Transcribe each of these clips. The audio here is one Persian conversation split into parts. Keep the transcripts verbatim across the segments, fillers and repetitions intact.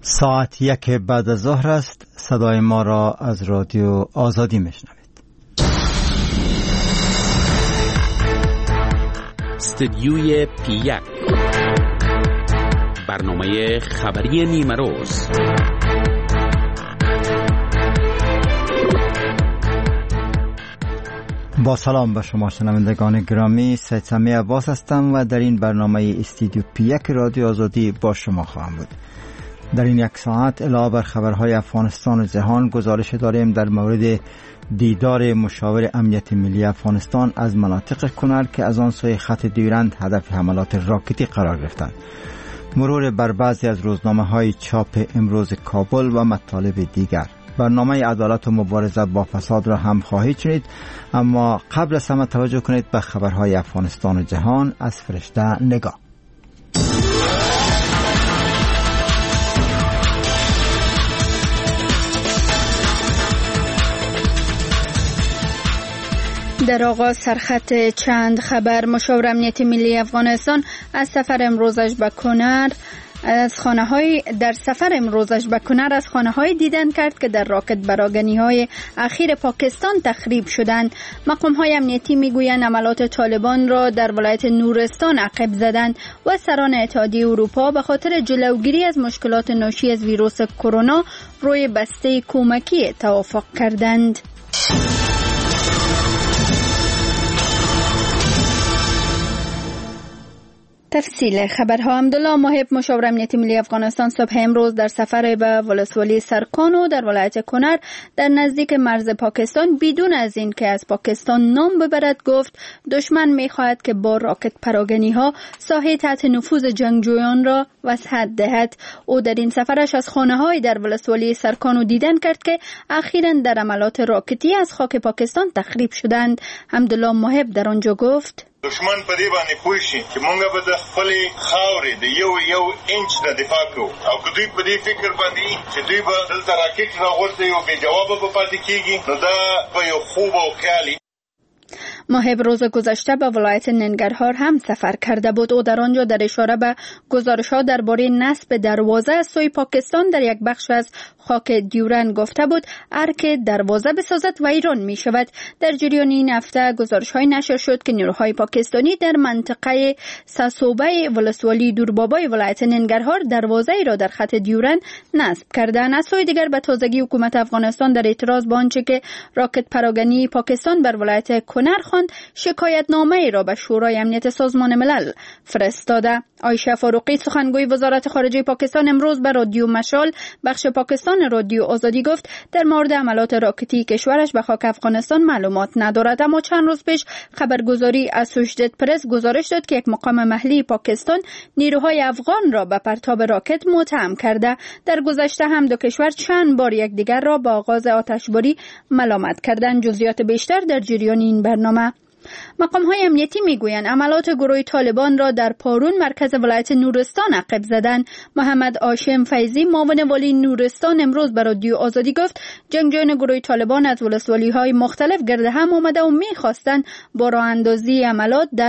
ساعت یک بعد از ظهر است. صدای ما را از رادیو آزادی میشنوید. استدیوی پی یک، برنامه خبری نیمه روز. با سلام به شما شنوندگان گرامی، سید سمی عباس هستم و در این برنامه استدیو پی یک رادیو آزادی با شما خواهم بود. در این یک ساعت علاوه بر خبرهای افغانستان و جهان گزارش داریم در مورد دیدار مشاور امنیت ملی افغانستان از مناطق کنر که از آن سوی خط دیورند هدف حملات راکتی قرار گرفتند. مرور بر بعضی از روزنامه‌های چاپ امروز کابل و مطالب دیگر. برنامه عدالت و مبارزه با فساد را هم خواهید شنید، اما قبل از همه توجه کنید به خبرهای افغانستان و جهان از فرشته نگاه. در آغاز سرخط چند خبر. مشاور امنیت ملی افغانستان از سفر امروزش به کنر از خانه های در سفر امروزش به کنر از خانه های دیدن کرد که در راکت براگنی های اخیر پاکستان تخریب شدند. مقام های امنیتی میگویند عملات طالبان را در ولایت نورستان عقب زدند و سران اتحادیه اروپا به خاطر جلوگیری از مشکلات ناشی از ویروس کرونا روی بسته کمکی توافق کردند. تفصیل خبرها. عبدالله محب مشاور امنیت ملی افغانستان صبح امروز در سفر به ولسوالی سرکانو در ولایت کنر در نزدیک مرز پاکستان بدون از این که از پاکستان نام ببرد گفت دشمن می‌خواهد که با راکت پراگنی ها ساحه تحت نفوذ جنگجویان را وسعت دهد. او در این سفرش از خانه‌های در ولسوالی سرکانو دیدن کرد که اخیراً در عملات راکتی از خاک پاکستان تخریب شدند. عبدالله محب در آنجا گفت دشمن په دې باندې پوه شي چې مونږ به د خپلې خاورې د یو یو انچ نه دفاع کوو او که دوی په دې فکر باندې چې دوی به دلته راکټ راغورځوي او بې جوابه به پاتې کېږي نو دا به یو خوب او خیالي. محب روز گذشته به ولایت ننگرهار هم سفر کرده بود. او در آنجا در اشاره به گزارش‌ها درباره نصب دروازه از سوی پاکستان در یک بخش از خاک دیورند گفته بود هر که دروازه بسازد ویران می شود. در جریان این هفته گزارش‌های نشر شد که نیروهای پاکستانی در منطقه ساسوبه ولسوالی دوربابای ولایت ننگرهار دروازه ای را در خط دیورند نصب کردند. از سوی دیگر به تازگی حکومت افغانستان در اعتراض به آنچه که راکت پراگنی پاکستان بر ولایت کنر خواند شکایتنامه ای را به شورای امنیت سازمان ملل فرستاده. عایشه فاروقی سخنگوی وزارت خارجه پاکستان امروز به رادیو مشال بخش پاکستان رادیو آزادی گفت در مورد عملات راکتی کشورش به خاک افغانستان معلومات ندارد، اما چند روز پیش خبرگزاری اسوشیتد پرس گزارش داد که یک مقام محلی پاکستان نیروهای افغان را به پرتاب راکت متهم کرده. در گذشته هم دو کشور چند بار یکدیگر را با آغاز آتشباری ملامت کردند. جزئیات بیشتر در جریان این برنامه. مقام‌های امنیتی میگویند عملات گروه طالبان را در پارون مرکز ولایت نورستان عقب زدند. محمد هاشم فیضی معاون والی نورستان امروز به رادیو آزادی گفت جنگجویان گروه طالبان از ولسوالی‌های مختلف گرد هم آمده و می‌خواستند با راه اندازی عملات در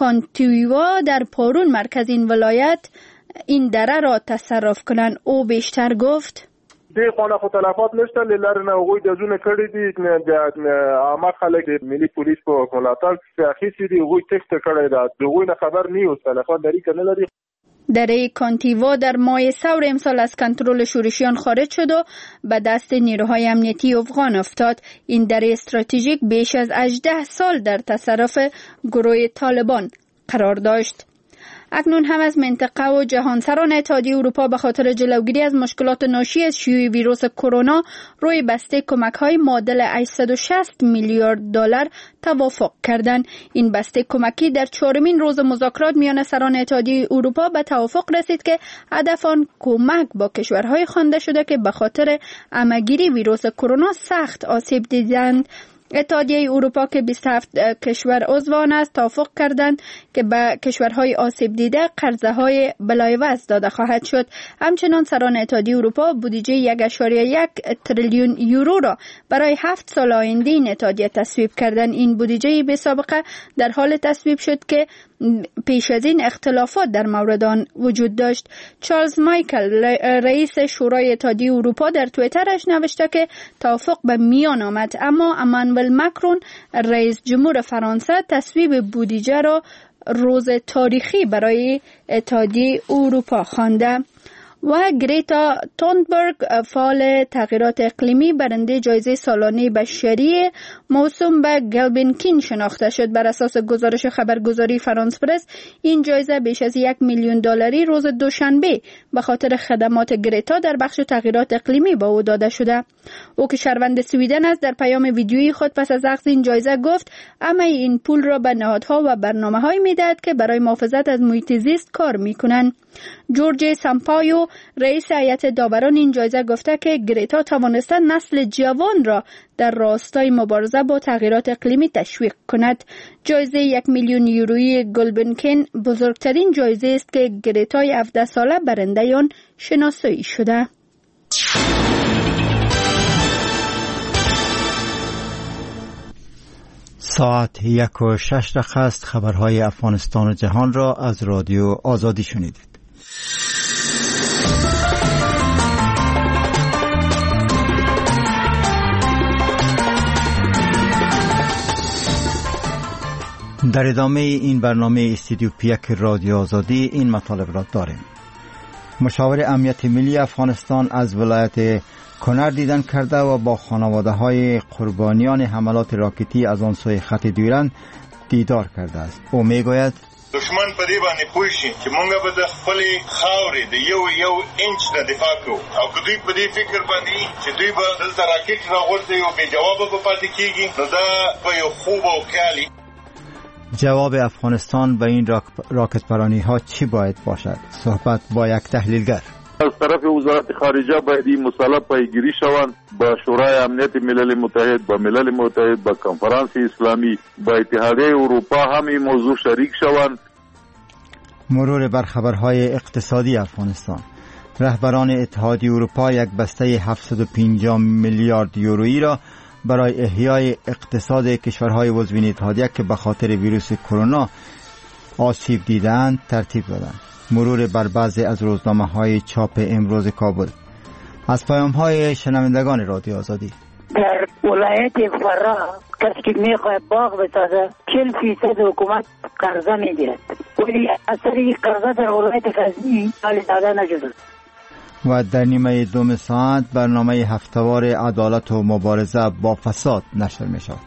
کانتیوا در پارون مرکز این ولایت این دره را تصرف کنند. او بیشتر گفت دې خونه خو تلفات نشته لاره نه هغوی دزونه کړي دي د عامه خلک ملي پولیس په ملاتړ اخیستي دي هغوی تښته کړې ده د هغوی نه خبر نه یو تلفات لري که نه لري. دره کانتیوا در ماه سور امسال از کنترل شورشیان خارج شد و به دست نیروهای امنیتی افغان افتاد. این دره استراتژیک بیش از هجده سال در تصرف گروه طالبان قرار داشت. اکنون هم از منطقه و جهانسران اتحادیه اروپا به خاطر جلوگیری از مشکلات ناشی از شیوع ویروس کرونا روی بسته کمک‌های معادل هشتصد و شصت میلیارد دلار توافق کردند. این بسته کمکی در چهارمین روز مذاکرات میان سران اتحادیه اروپا به توافق رسید که هدف آن کمک با کشورهای خوانده شده که به خاطر همه‌گیری ویروس کرونا سخت آسیب دیدند. اتحادیه اروپا که بیست و هفت کشور عضو آن است توافق کردند که به کشورهای آسیب دیده قرضه‌های بلایوز داده خواهد شد. همچنان سران اتحادیه اروپا بودجه یک و یک تریلیون یورو را برای هفت سال آینده این اتحادیه تصویب کردند. این بودجه بی سابقه در حال تصویب شد که پیش از این اختلافات در مورد آن وجود داشت. چارلز مایکل رئیس شورای اتحادیه اروپا در توییترش نوشته که توافق به میان آمد، اما امانوئل مکرون رئیس جمهور فرانسه تصویب بودجه را روز تاریخی برای اتحادیه اروپا خوانده. و گریتا تونبرگ فعال تغییرات اقلیمی برنده جایزه سالانه بشری موسوم به گلبنکین شناخته شد. بر اساس گزارش خبرگزاری فرانس پرس این جایزه بیش از یک میلیون دلاری روز دوشنبه به خاطر خدمات گریتا در بخش تغییرات اقلیمی به او داده شده. او که شهروند سویدن است در پیام ویدیویی خود پس از اخذ این جایزه گفت اما این پول را به نهادها و برنامه‌هایی می‌دهد که برای محافظت از محیط زیست کار می‌کنند. جورج سامپایو رئیس هیئت داوران این جایزه گفته که گریتا توانسته نسل جوان را در راستای مبارزه با تغییرات اقلیمی تشویق کند. جایزه یک میلیون یورویی گلبنکین بزرگترین جایزه است که گریتای هفده ساله برنده آن شناسایی شده. ساعت یک و شش دقیقه است. خبرهای افغانستان و جهان را از رادیو آزادی شنیدید. در ادامه این برنامه استودیو پیک رادیو آزادی این مطالب را داریم. مشاور امنیت ملی افغانستان از ولایت کنر دیدن کرده و با خانواده های قربانیان حملات راکتی از آن سوی خط دیورند دیدار کرده است. او میگوید دشمن په دې باندې پوه شي چې مونږ به د خپلې خاورې د یو یو انچ نه دفاع کوو، او که دوی په دې فکر باندې چې دوی به دلته راکټ راغورځوي او بې جوابه به پاتې کېږي، نو دا به یو خوب او خیالي. جواب افغانستان به این راکت پرانی ها چی باید باشد؟ صحبت با یک تحلیلگر. از طرف وزارت خارجه باید این مسئله پیگیری شوند، با شورای امنیت ملل متحد، با ملل متحد، با کنفرانس اسلامی، با اتحادیه اروپا هم این موضوع شریک شوند. مرور بر خبرهای اقتصادی افغانستان. رهبران اتحادیه اروپا یک بسته هفتصد و پنجاه میلیارد یورویی را برای احیای اقتصاد کشورهای عضو اتحادیه که به خاطر ویروس کرونا آسیب دیدند ترتیب دادند. مرور بر بعضی از روزنامه‌های چاپ امروز کابل. از پیام‌های شنوندگان رادیو آزادی. در ولایت فرا کسی که میخواد باغ بسازه چهل فیصد حکومت قرضه میگیرد، ولی اثر این قرضه در ولایت غزنی حال داده نشده. و در نیمه دوم ساعت برنامه هفته‌وار عدالت و مبارزه با فساد نشر می شود.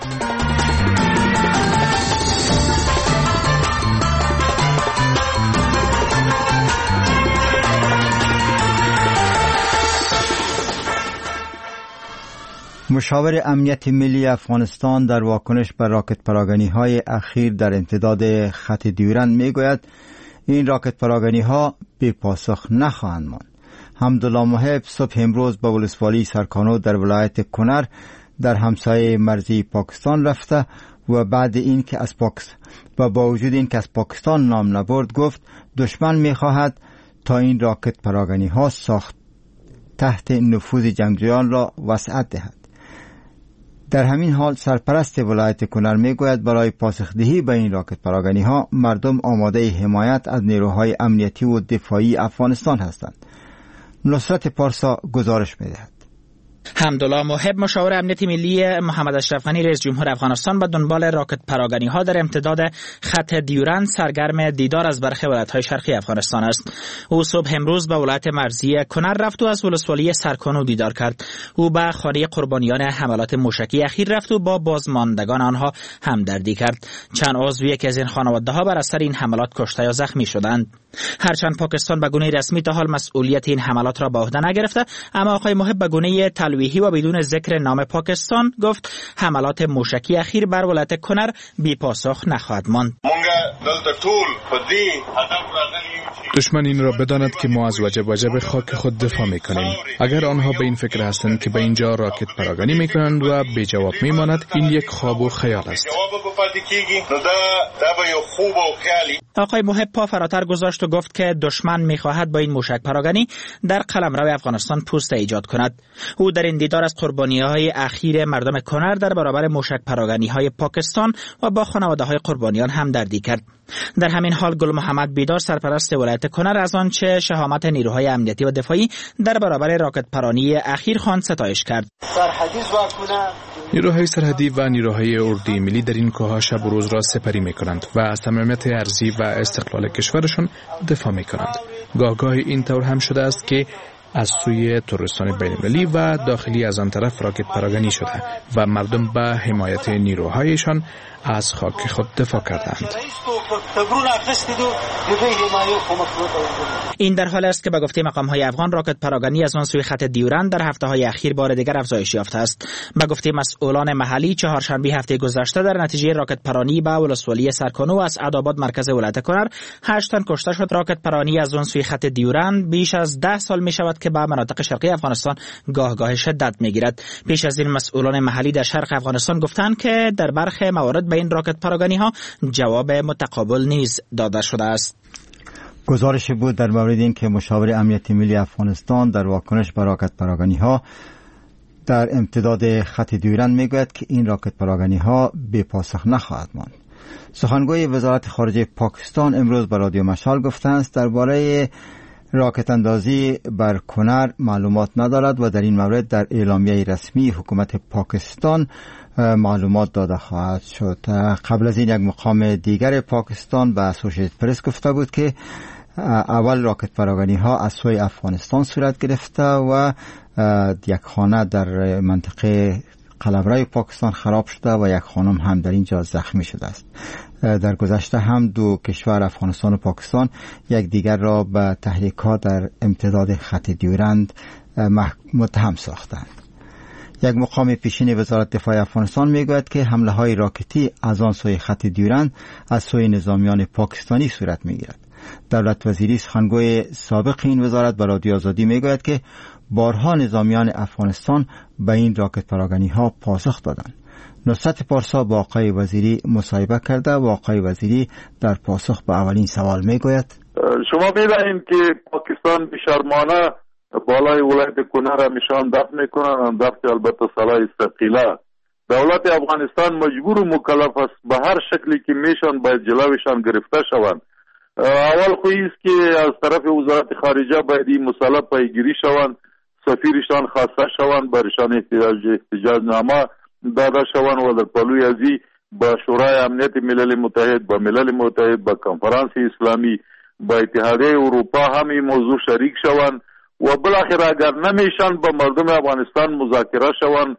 مشاور امنیت ملی افغانستان در واکنش بر راکت پراگنی های اخیر در امتداد خط دیورند می گوید این راکت پراگنی ها بی پاسخ نخواهند ماند. حمدالله محب صبح امروز به ولسوالی سرکانو در ولایت کنر در همسایه مرزی پاکستان رفته و بعد این که از پاکستان و با وجود این که از پاکستان نام نبرد گفت دشمن می خواهد تا این راکت پراگنی ها ساخت تحت نفوذ جنگجویان را وسعت دهد. در همین حال سرپرست ولایت کنر می گوید برای پاسخدهی به این راکت پراگنی ها مردم آماده حمایت از نیروهای امنیتی و دفاعی افغانستان هستند. نصرت پارسا گزارش می دهد. حمدالله محب مشاور امنیت ملی محمد اشرف غنی رئیس جمهور افغانستان به دنبال راکت پراگنی ها در امتداد خط دیورند سرگرم دیدار از برخی ولایت های شرقی افغانستان است. او صبح امروز به ولایت مرزی کنر رفت و از ولسوالی سرکانو دیدار کرد. او به خانه قربانیان حملات موشکی اخیر رفت و با بازماندگان آنها همدردی کرد. چند عضو یکی از این خانواده ها بر اثر این حملات کشته یا زخمی شدند. هرچند پاکستان به گونه رسمی تا حال مسئولیت این حملات را به عهده نگرفته، اما آقای محب به گونه تلویحی و بدون ذکر نام پاکستان گفت حملات موشکی اخیر بر ولایت کنر بی پاسخ نخواهد ماند. دشمن این را بداند که ما از وجب وجب خاک خود دفاع میکنیم. اگر آنها به این فکر هستند که به اینجا راکت پراگنی میکنند و بی جواب میماند، این یک خواب و خیال است. آقای محب پا فراتر گذاشت و گفت که دشمن میخواهد با این موشک پراگنی در قلمرو افغانستان پوست ایجاد کند. او در این دیدار از قربانی‌های اخیر مردم کنر در برابر موشک پراگنی‌های پاکستان و با خانواده‌های قربانیان همدردی کرد. در همین حال گل محمد بیدار سرپرست ولایت کنر از آنچه شهامت نیروهای امنیتی و دفاعی در برابر راکت پرانی اخیر خواند ستایش کرد. نیروهای سرحدی و نیروهای اردوی ملی در این کوه‌ها شب و روز را سپری می‌کنند و از صمیمیت ارضی و استقلال کشورشان دفاع می‌کنند. گاه گاه این طور هم شده است که از سوی تروریستان بین‌المللی و داخلی از آن طرف راکت پراگنی شده و مردم به حمایت نیروهایشان از خاک خود دفاع کردند. این در حال است که به گفته مقام‌های افغان راکت پراگنی از آن سوی خط دیورند در هفته‌های اخیر بار دیگر افزایش یافته است. به گفته مسئولان محلی چهارشنبه هفته گذشته در نتیجه راکت پرانی به ولسوالی سرکانو از اسعدآباد مرکز ولایت کنر هشت تن کشته شد. راکت پرانی از آن سوی خط دیورند بیش از ده سال می شود که به مناطق شرقی افغانستان گاه گاه شدت می گیرد. پیش از این مسئولان محلی در شرق افغانستان گفتند که در برخی موارد به این راکت پراگنی ها جواب متقابل نیز داده شده است. گزارش بود در مورد این که مشاور امنیتی ملی افغانستان در واکنش به راکت پراگنی ها در امتداد خط دیورند میگوید که این راکت پراگنی ها بی پاسخ نخواهد ماند. سخنگوی وزارت خارجه پاکستان امروز به رادیو مشال گفته است درباره راکت اندازی بر کنر معلومات ندارد و در این مورد در اعلامیه رسمی حکومت پاکستان معلومات داده خواهد شد. قبل از این یک مقام دیگر پاکستان به اسوشییتد پرس گفته بود که اول راکت پراگنی ها از سوی افغانستان صورت گرفته و یک خانه در منطقه قلمرو پاکستان خراب شده و یک خانم هم در اینجا زخمی شده است. در گذشته هم دو کشور افغانستان و پاکستان یک دیگر را به تحریک‌ها در امتداد خط دیورند متهم ساختند. یک مقام پیشین وزارت دفاع افغانستان میگوید که حمله های راکتی از آن سوی خط دیورند از سوی نظامیان پاکستانی صورت میگیرد. دولت وزیری سخنگوی سابق این وزارت به رادیو آزادی میگوید که بارها نظامیان افغانستان به این راکت پراگنی ها پاسخ دادند. نصرت پارسا با آقای وزیری مصاحبه کرده و آقای وزیری در پاسخ به اولین سوال میگوید شما می‌دانید که پاکستان بی‌شرمانه بالای ولایت کنر همیشان دفع میکنن، دفع البته صلاح استقیله. دولت افغانستان مجبور و مکلف است به هر شکلی که میشن باید جلوشان گرفته شوند. اول خو است که از طرف وزارت خارجه باید این مسئله پیگیری شوند، سفیرشان خواسته شوند، برشان احتجاج احتجاج نامه داده شوند و در پلوی ازی با شورای امنیت ملل متحد، با ملل متحد، با کنفرانس اسلامی، با اتحادیه اروپا هم این موضوع شریک شوند و بالاخره اگر نمیشن با مردم افغانستان مذاکره شوند،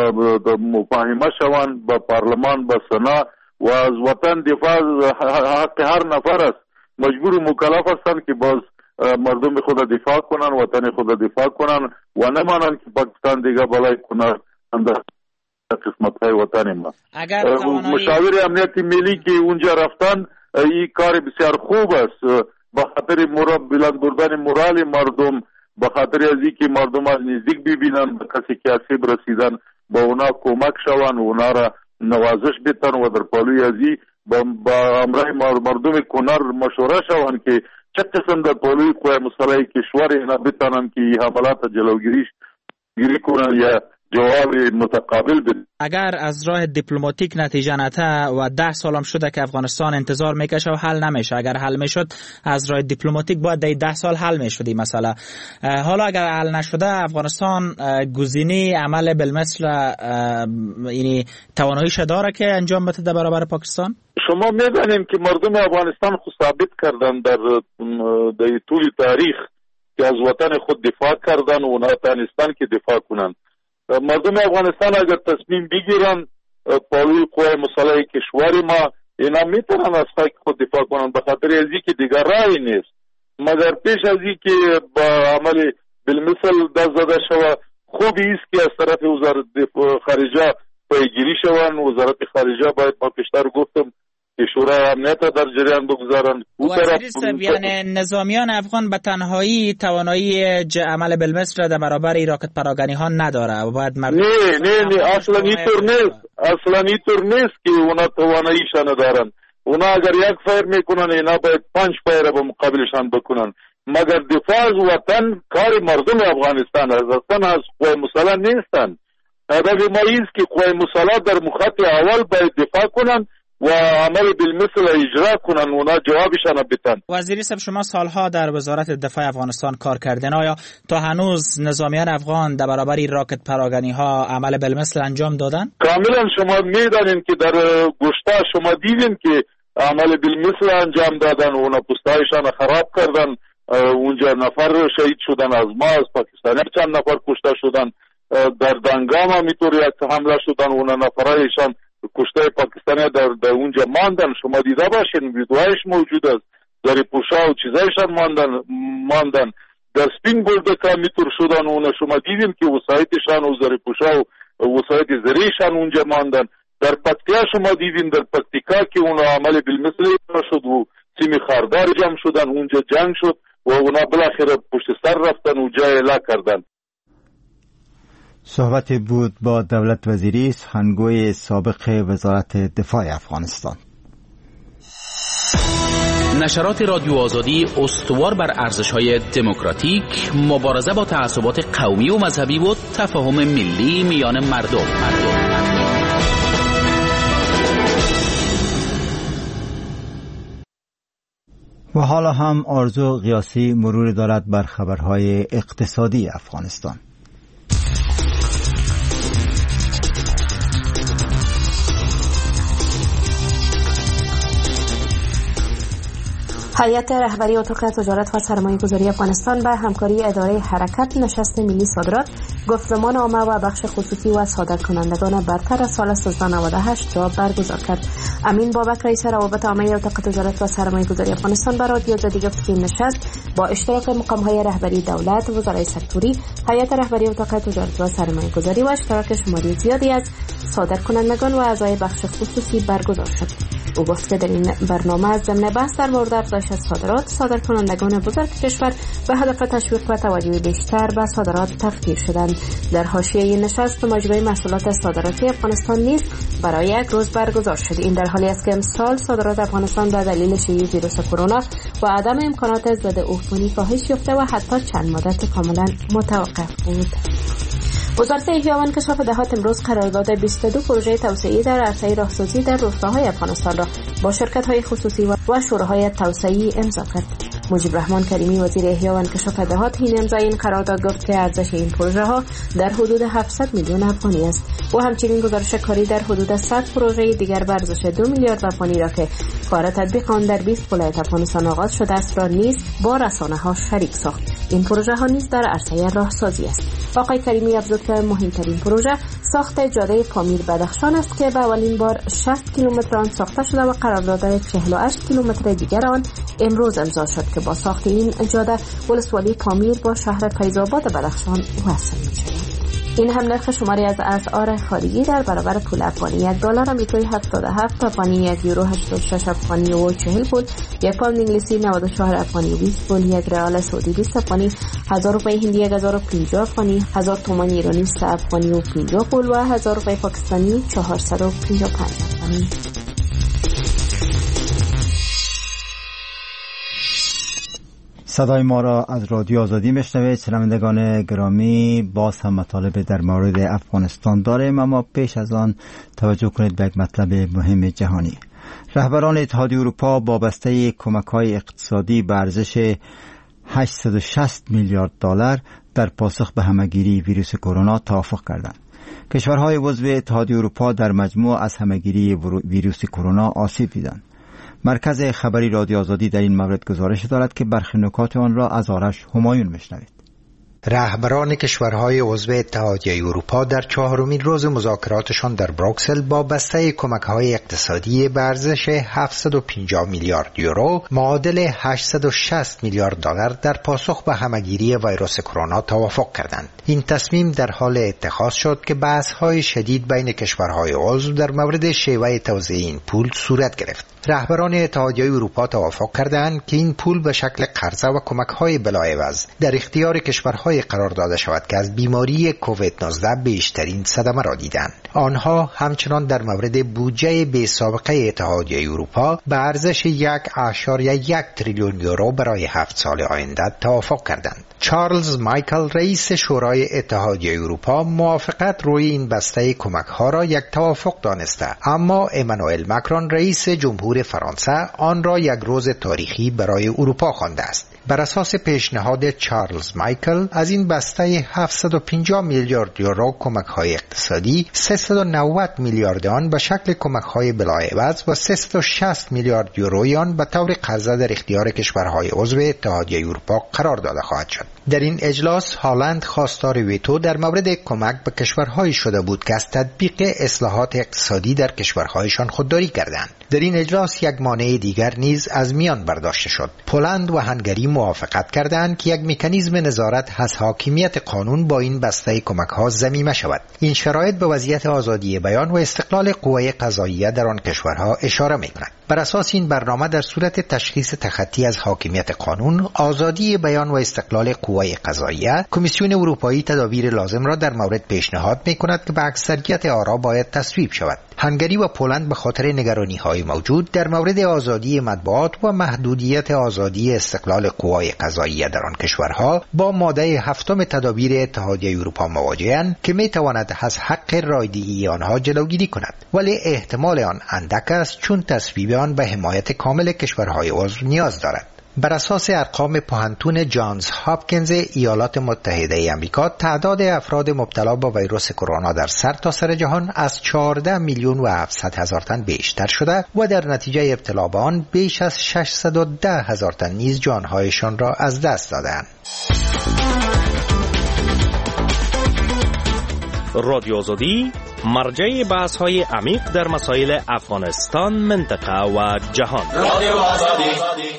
مفاهمه شوند با پارلمان، با سنا و از وطن دفاع حق هر نفر است. مجبور و مکلف هستند که باز مردم خود دفاع کنن، وطن خود دفاع کنن و نمانن که پاکستان دیگه بالای کنن اندر قسمت های وطن ما. مشاور امنیت ملی که اونجا رفتن این کار بسیار خوب است به خاطر مراد بلند بردن مورال مردم، به خاطر ازی که مردم از نزدیک ببینن به کسی که آسیب رسیدن با اونا کمک شوند، اونا را نوازش بتن و در پالوی ازی با امرای مردم کنر مشوره شوند که چه قسم در پالوی قوه مسلحه کشور اینا بتنن که این حملات جلوگیریش گیری کنن یا جواب متقابل بده. اگر از راه دیپلماتیک نتیجه نته و ده سالم شده که افغانستان انتظار میکشه و حل نمیشه، اگر حل میشد از راه دیپلماتیک باید در ده سال حل میشد این مسئله. حالا اگر حل نشده افغانستان گزینه عمل بالمثل یعنی تواناییش داره که انجام بده در برابر پاکستان؟ شما میدانیم که مردم افغانستان خود ثابت کردن در در طول تاریخ که از وطن خود دفاع کردن و اونا تانستان که دفاع کنن. مردم افغانستان اگر تصمیم بگیرن پالوی قوه مسلحه کشور ما اینا میتونن از خاک خود دفاع کنن به خاطر ازی که دیگر راهی نیست. مگر پیش ازی که با عمل بالمثل دست زده شوه خوبی است که از طرف وزارت خارجه پیگیری شوند. وزارت خارجه باید ما پیشتر گفتم که شورای امنیت در جریان بگذارن. وزیر صاحب یعنی نظامیان افغان به تنهایی توانایی عمل بالمثل در برابر راکت پراگنی ها نداره و باید مردم نه نه نه اصلا اینطور نیست، اصلا اینطور نیست که اونا تواناییش ندارن. اونا اگر یک فایر میکنن اینا باید پنج فایر به مقابلشان بکنن. مگر دفاع از وطن کار مردم افغانستان است، اصلا از قوای مسلح نیستند. هدف ما است که قوای مسلح در مخاط اول باید دفاع کنند و عمل بالمثل اجرا کنند، اونا جوابشان بدن. وزیر صاحب، شما سالها در وزارت دفاع افغانستان کار کردین، آیا تا هنوز نظامیان افغان در برابر راکت پراگنی ها عمل بالمثل انجام دادن؟ کاملا شما میدانید که در گشته شما دیدین که عمل بالمثل انجام دادن، اونا پستایشان خراب کردن، اونجا نفر شهید شدن از ما، از پاکستانی چند نفر کشته شدن، در دنگام هم اینطوری حمله شدن، اونا نفرایشان کشته پاکستانی در, در اونجا ماندن. شما دیده باشین ویدیوهایش موجود است، در پوشا و چیزایشان ماندن ماندن در سپین بولدکا میتور شدن، اونا شما دیدین که وسایتشان و زر پوشا و وسایت زریشان اونجا ماندن. در پکتیا شما دیدین در پکتیکا که اونا عمل بالمثل شد و سیمی خاردار جمع شدن، اونجا جنگ شد و اونا بالاخره پشت سر رفتن و جای اله کردن. صحبت بود با دولت وزیری، سخنگوی سابق وزارت دفاع افغانستان. نشرات رادیو آزادی استوار بر ارزش‌های دموکراتیک، مبارزه با تعصبات قومی و مذهبی و تفاهم ملی میان مردم. مردم. و حالا هم آرزو قیاسی مرور دارد بر خبرهای اقتصادی افغانستان. هیئت رهبری اتاق تجارت و سرمایه‌گذاری افغانستان به همکاری اداره حرکت نشست ملی صادرات، گفتمان عامه و بخش خصوصی و صادرکنندگان برتر سال سیزده نود و هشت را برگزار کرد. امین بابک رئیس روابط عامه اتاق تجارت و سرمایه‌گذاری افغانستان به رادیو آزادی گفت که این نشست با اشتراک مقام‌های رهبری دولت، وزرای سکتوری، هیئت رهبری اتاق تجارت و سرمایه‌گذاری و اشتراک شماری زیادی از صادرکنندگان و اعضای بخش خصوصی برگزار شد. او گفت که در این برنامه از ضمن بحث در مورد افزایش صادرات، صادرکنندگان بزرگ کشور به هدف تشویق و توجه بیشتر به صادرات تفکیر شدند. در حاشیه این نشست مجموعه محصولات صادراتی افغانستان نیز برای یک روز برگزار شد. این در حالی است که امسال صادرات افغانستان به دلیل شیوع ویروس کرونا و عدم امکانات ضد عفونی کاهش یافته و حتی چند مدت کاملا متوقف بود. وزارت احیا و انکشاف دهات امروز قرارداد بیست و دو پروژه توسعه‌ای در عرصه راهسازی در روستاهای افغانستان را با شرکت‌های خصوصی و شوراهای توسعه‌ای امضا کرد. مجیب رحمان کریمی وزیر احیا و انکشاف دهات این امضای این قرارداد گفت که ارزش این پروژه ها در حدود هفتصد میلیون افغانی است. و همچنین گزارش کاری در حدود صد پروژه دیگر به ارزش دو میلیارد افغانی را که کار تطبیق آن در بیست ولایت افغانستان آغاز شده است را نیز با رسانه‌ها شریک ساخت. این پروژه ها نیز در عرصه راهسازی است. آقای کریمی افزود که مهمترین پروژه ساخت جاده پامیر بدخشان است که به اولین بار شصت کیلومتر آن ساخته شده و قرارداد چهل و هشت کیلومتر دیگر آن امروز امضا شد که با ساخت این جاده ولسوالی پامیر با شهر فیض‌آباد بدخشان وصل می‌شود. این هم نرخ شماری از اسعار خارجی در برابر پول افغانی: یک دلار آمریکایی هفتاد و هفت افغانی، یک یورو هشتاد و شش افغانی و چهل پول، یک پوند انگلیسی نود و چهار افغانی و بیست پول، یک ریال سعودی بیست افغانی، هزار روپیه هندی یک هزار و پنجاه افغانی، هزار تومان ایرانی سه افغانی و پنجاه پول و هزار روپیه پاکستانی چهارصد و پنجاه و پنج افغانی. صدای ما را از رادیو آزادی میشنوید. شنوندگان گرامی، باز هم مطالب در مورد افغانستان داریم، اما پیش از آن توجه کنید به یک مطلب مهم جهانی. رهبران اتحادیه اروپا وابسته کمک‌های اقتصادی به ارزش هشتصد و شصت میلیارد دلار در پاسخ به همهگیری ویروس کرونا توافق کردند. کشورهای عضو اتحادیه اروپا در مجموع از همهگیری ویروس کرونا آسیب دیدند. مرکز خبری رادیو آزادی در این مورد گزارش دارد که برخی نکات آن را از آرش همایون میشنوید. رهبران کشورهای عضو اتحادیه اروپا در چهارمین روز مذاکراتشان در بروکسل با بسته کمک‌های اقتصادی به ارزش هفتصد و پنجاه میلیارد یورو معادل هشتصد و شصت میلیارد دلار در پاسخ به همهگیری ویروس کرونا توافق کردند. این تصمیم در حال اتخاذ شد که بحث‌های شدید بین کشورهای عضو در مورد شیوه توزیع این پول صورت گرفت. رهبران اتحادیه اروپا توافق کردند که این پول به شکل قرضه و کمک‌های بلاعوض در اختیار کشورهای کشورهای قرار داده شود که از بیماری کووید نوزده بیشترین صدمه را دیدند. آنها همچنان در مورد بودجه بی سابقه اتحادیه اروپا به ارزش یک اشاریه یک تریلیون یورو برای هفت سال آینده توافق کردند. چارلز مایکل رئیس شورای اتحادیه اروپا موافقت روی این بسته کمک ها را یک توافق دانسته، اما امانوئل ماکرون رئیس جمهور فرانسه آن را یک روز تاریخی برای اروپا خوانده است. بر اساس پیشنهاد چارلز مایکل از این بسته هفتصد و پنجاه میلیارد یورو کمک های اقتصادی سیصد و نود میلیارد آن به شکل کمک های بلاعوض و سیصد و شصت میلیارد یوروی آن به طور قرضه در اختیار کشورهای عضو اتحادیه اروپا قرار داده خواهد شد. در این اجلاس هالند خواستار ویتو در مورد کمک به کشورهای شده بود که از تطبیق اصلاحات اقتصادی در کشورهایشان خودداری کردند. در این اجلاس یک مانع دیگر نیز از میان برداشته شد. پولند و هنگری موافقت کردند که یک مکانیزم نظارت از حاکمیت قانون با این بسته کمک ها ضمیمه شود. این شرایط به وضعیت آزادی بیان و استقلال قوه قضاییه در آن کشورها اشاره می‌کند. بر اساس این برنامه در صورت تشخیص تخطی از حاکمیت قانون، آزادی بیان و استقلال قوه قضاییه، کمیسیون اروپایی تدابیر لازم را در مورد پیشنهاد می‌کند که به اکثریت آرا باید تصویب شود. هنگری و پولند به خاطر نگرانی‌های موجود در مورد آزادی مطبوعات و محدودیت آزادی استقلال قوای قضاییه در آن کشورها با ماده هفتم تدابیر اتحادیه اروپا مواجه‌اند که می‌تواند از حق رایده‌ای آنها جلوگیری کند، ولی احتمال آن اندک است چون تصویب آن به حمایت کامل کشورهای عضو نیاز دارد. بر اساس ارقام پوهنتون جانز هاپکینز ایالات متحده آمریکا، تعداد افراد مبتلا با ویروس کرونا در سرتاسر جهان از چهارده میلیون و هفتصد هزار تن بیشتر شده و در نتیجه ابتلا به آن بیش از ششصد و ده هزار تن نیز جانهایشان را از دست دادند. رادیو آزادی مرجع بحث های عمیق در مسائل افغانستان، منطقه و جهان. رادیو آزادی.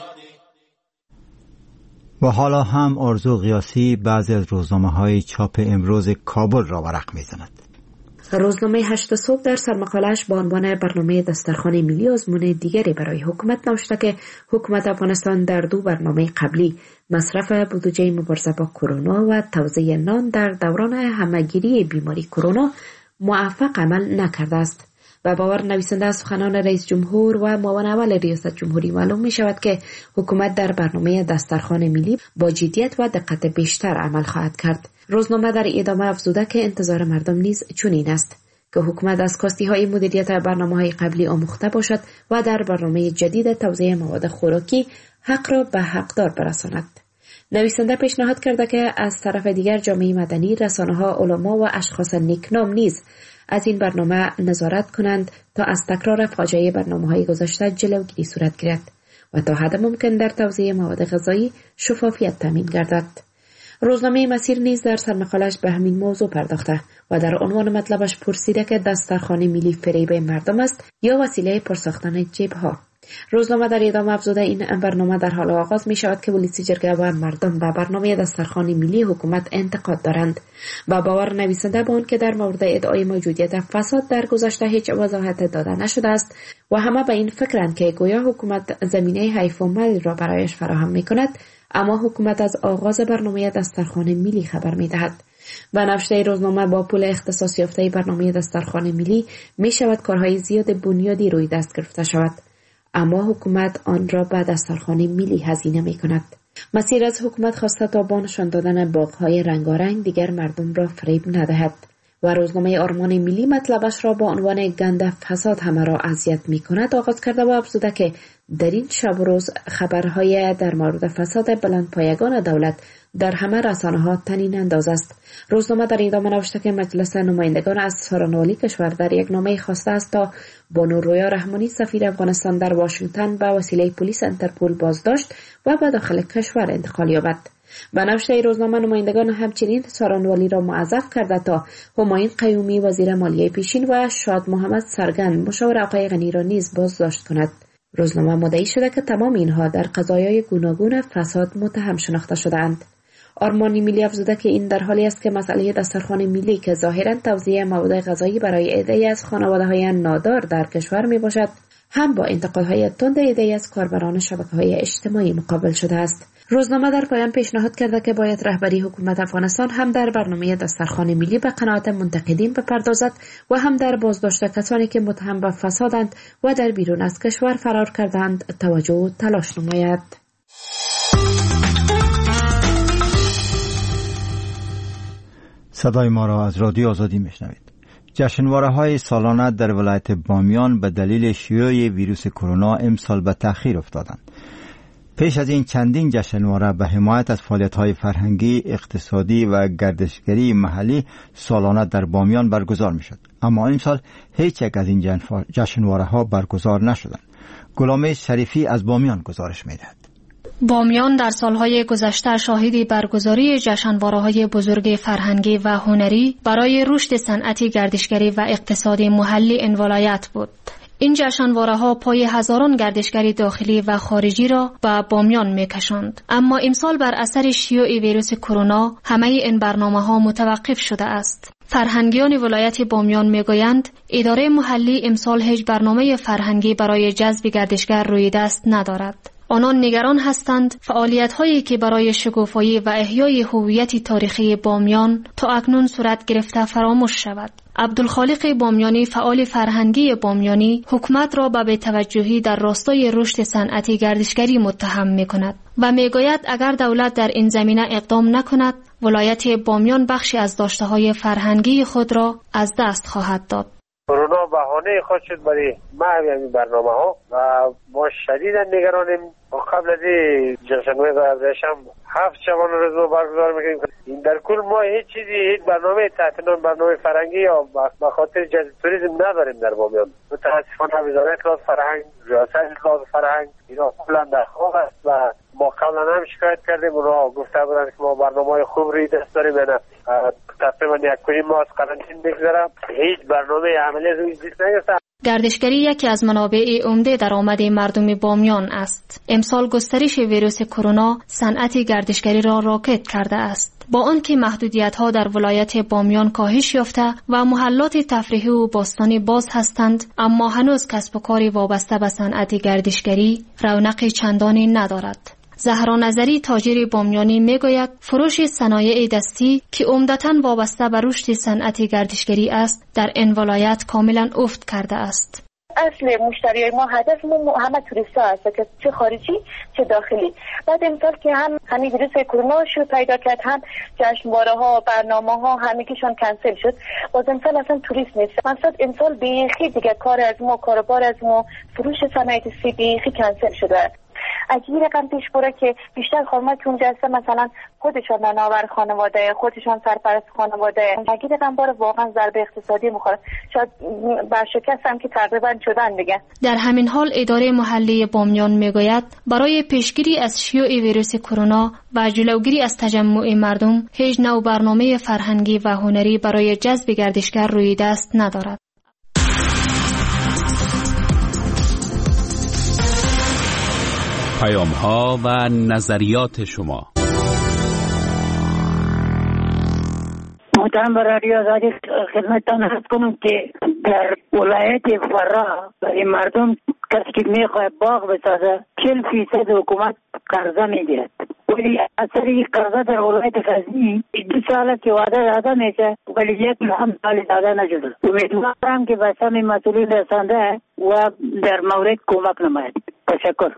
و حالا هم آرزو قیاسی بعضی از روزنامه‌های چاپ امروز کابل را ورق می‌زند. روزنامه هشت صبح در سرمقاله‌اش با عنوان برنامه دسترخوان ملی آزمون دیگری برای حکومت نوشته که حکومت افغانستان در دو برنامه قبلی مصرف بودجه مبارزه با کرونا و توزیع نان در دوران همه‌گیری بیماری کرونا موفق عمل نکرده است. و باور نویسنده از سخنان رئیس جمهور و معاون اول ریاست جمهوری معلوم می شود که حکومت در برنامه دسترخوان ملی با جدیت و دقت بیشتر عمل خواهد کرد. روزنامه در ادامه افزوده که انتظار مردم نیز چنین است که حکومت از کاستی های مدیریت برنامه های قبلی آموخته باشد و در برنامه جدید توزیع مواد خوراکی حق را به حقدار برساند. نویسنده پیشنهاد کرده که از طرف دیگر جامعه مدنی، رسانه‌ها، علما و اشخاص نیکنام نیز از این برنامه نظارت کنند تا از تکرار فاجعه برنامه‌های گذشته جلوگیری صورت گیرد و تا حد ممکن در توزیع مواد غذایی شفافیت تامین گردد. روزنامه مسیر نیز در سرمقاله‌اش به همین موضوع پرداخته و در عنوان مطلبش پرسیده که دسترخوان ملی فریب مردم است یا وسیله پرساختن جیب‌ها. روزنامه در ادامه افزوده این برنامه در حال آغاز می شود که ولسی جرگه و مردم به برنامه دسترخوان ملی حکومت انتقاد دارند و باور نویسنده به آن که در مورد ادعای موجودیت فساد در گذشته هیچ وضاحت داده نشده است و همه به این فکرند که گویا حکومت زمینه حیف و مال را برایش فراهم می کند، اما حکومت از آغاز برنامه دسترخوان ملی خبر می دهد. و نوشته روزنامه با پول اختصاص یافته برنامه دسترخوان ملی می شود کارهای زیاد بنیادی روی دست گرفته شود، اما حکومت آن را به دسترخوان ملی هزینه می کند. مسیر از حکومت خواسته تا با نشان دادن باغ‌های رنگارنگ دیگر مردم را فریب ندهد و روزنامه آرمان ملی مطلبش را با عنوان گند فساد همه را اذیت می کند آغاز کرده و افزوده که در این شب و روز خبرهای در مورد فساد بلندپایگان دولت در همه رسانه‌ها طنین انداز است. روزنامه در ادامه نوشته که مجلس نمایندگان از سخنرانی کشور در یک نامه خواسته است تا بانو رویا رحمانی سفیر افغانستان در واشنگتن به وسیله پلیس انترپول بازداشت و به داخل کشور انتقال یابد. به نوشته روزنامه نمایندگان همچنین سارانوالی را موظف کرده تا همایون قیومی وزیر مالیه پیشین و شاد محمد سرگند مشاور آقای غنی را نیز بازداشت کند. روزنامه مدعی شده که تمام اینها در قضایای گوناگون فساد متهم شناخته شده‌اند. آرمانی ملی افزوده که این در حالی است که مسئله دسترخوان ملی که ظاهراً توزیع مواد غذایی برای عده‌ای از خانواده‌های نادار در کشور میباشد، هم با انتقادهای تند عده‌ای از کاربران شبکه‌های اجتماعی مقابل شده است. روزنامه در پایان پیشنهاد کرده که باید رهبری حکومت افغانستان هم در برنامه دسترخوان ملی به قناعت منتقدین بپردازد و هم در بازداشت کسانی که متهم به فسادند و در بیرون از کشور فرار کردند توجه و تلاش نماید. صدای ما را از رادیو آزادی میشنوید. جشنواره‌های سالانه در ولایت بامیان به دلیل شیوع ویروس کرونا امسال به تأخیر افتادند. پیش از این چندین جشنواره به حمایت از فعالیت‌های فرهنگی، اقتصادی و گردشگری محلی سالانه در بامیان برگزار می‌شد. اما این سال هیچ یک از این جشنواره‌ها برگزار نشدند. غلام شریفی از بامیان گزارش می‌دهد. بامیان در سالهای گذشته شاهد برگزاری جشنواره‌های بزرگ فرهنگی و هنری برای رشد صنعت گردشگری و اقتصاد محلی این ولایت بود. این جشنواره‌ها پای هزاران گردشگر داخلی و خارجی را به بامیان می‌کشاند. اما امسال بر اثر شیوع ویروس کرونا همه این برنامه‌ها متوقف شده است. فرهنگیان ولایت بامیان میگویند اداره محلی امسال هیچ برنامه فرهنگی برای جذب گردشگر روی دست ندارد. آنان نگران هستند فعالیت‌هایی که برای شکوفایی و احیای هویت تاریخی بامیان تا اکنون صورت گرفته فراموش شود. عبدالخالق بامیانی فعال فرهنگی بامیانی حکومت را به بی‌توجهی در راستای رشد صنعت گردشگری متهم می‌کند و میگوید اگر دولت در این زمینه اقدام نکند ولایت بامیان بخشی از داشته‌های فرهنگی خود را از دست خواهد داد. کرونا بهانه خود شد برای محو این برنامه ها و ما شدیدا نگرانیم. قبل از جشنواره ورزش هم هفت شبانه روز رو برگزار میکنیم. این در کل ما هیچ چیزی هیچ برنامه تحت عنوان برنامه فرهنگی یا به خاطر جذب توریسم نداریم در بامیان. متاسفانه وزارت راز فرهنگ، ریاست راز فرهنگ اینا کلا در خواب است و ما قبلا هم شکایت کردیم. اونا گفته بودن که ما برنامه‌های خوب روی دست داریم. نه تقریبا یک کنیم ما از قرنطین بگذره هیچ برنامه عملی روی دست نگرفته. گردشگری یکی از منابع عمده درآمد مردم بامیان است. امسال گسترش ویروس کرونا صنعت گردشگری را راکد کرده است. با آنکه محدودیت‌ها در ولایت بامیان کاهش یافته و محلات تفریحی و باستانی باز هستند، اما هنوز کسب و کاری وابسته به صنعت گردشگری رونق چندانی ندارد. زهرا نظری تاجر بامیانی میگوید فروش صنایع دستی که عمدتاً وابسته به رشد صنعت گردشگری است در این ولایت کاملا افت کرده است. اصل مشتریای ما هدفمون همه توریستا هست که چه خارجی چه داخلی. بعد امسال که هم همین ویروس کرونا شو پیدا کرد هم جشنواره ها برنامه ها همگیشون کنسل شد. باز امسال اصلا توریست نیست. مثلا امسال بیخی دیگه کار از ما کاربار از ما فروش صنایع دستی بیخی کنسل شده. اگه این رقم پیش بره که بیشتر خانم‌ها که اونجا هستن مثلا خودشان نانآور خانواده خودشان سرپرست خانواده اگه رقم باره واقعا ضربه اقتصادی میخوره شاید برشکست هم که تقریبا شدن دیگه. در همین حال اداره محلی بامیان میگوید برای پیشگیری از شیوع ویروس کرونا و جلوگیری از تجمع مردم هیچ نوع برنامه فرهنگی و هنری برای جذب گردشگر روی دست ندارد. پیام ها و نظریات شما. محترم رادیو آزادی خدمتتان عرض کنم که در ولایت فرا برای مردم کسی که میخواد باغ بسازه چهل فیصد حکومت قرضه میگیرد. ولی اثر این قرضه در ولایت غزنی دو ساله که وعده داده میشه ولی یک هم سال داده نشده. امیدوارم که به سم مسئولین رسانده و در مورد کمک نماید. تشکر.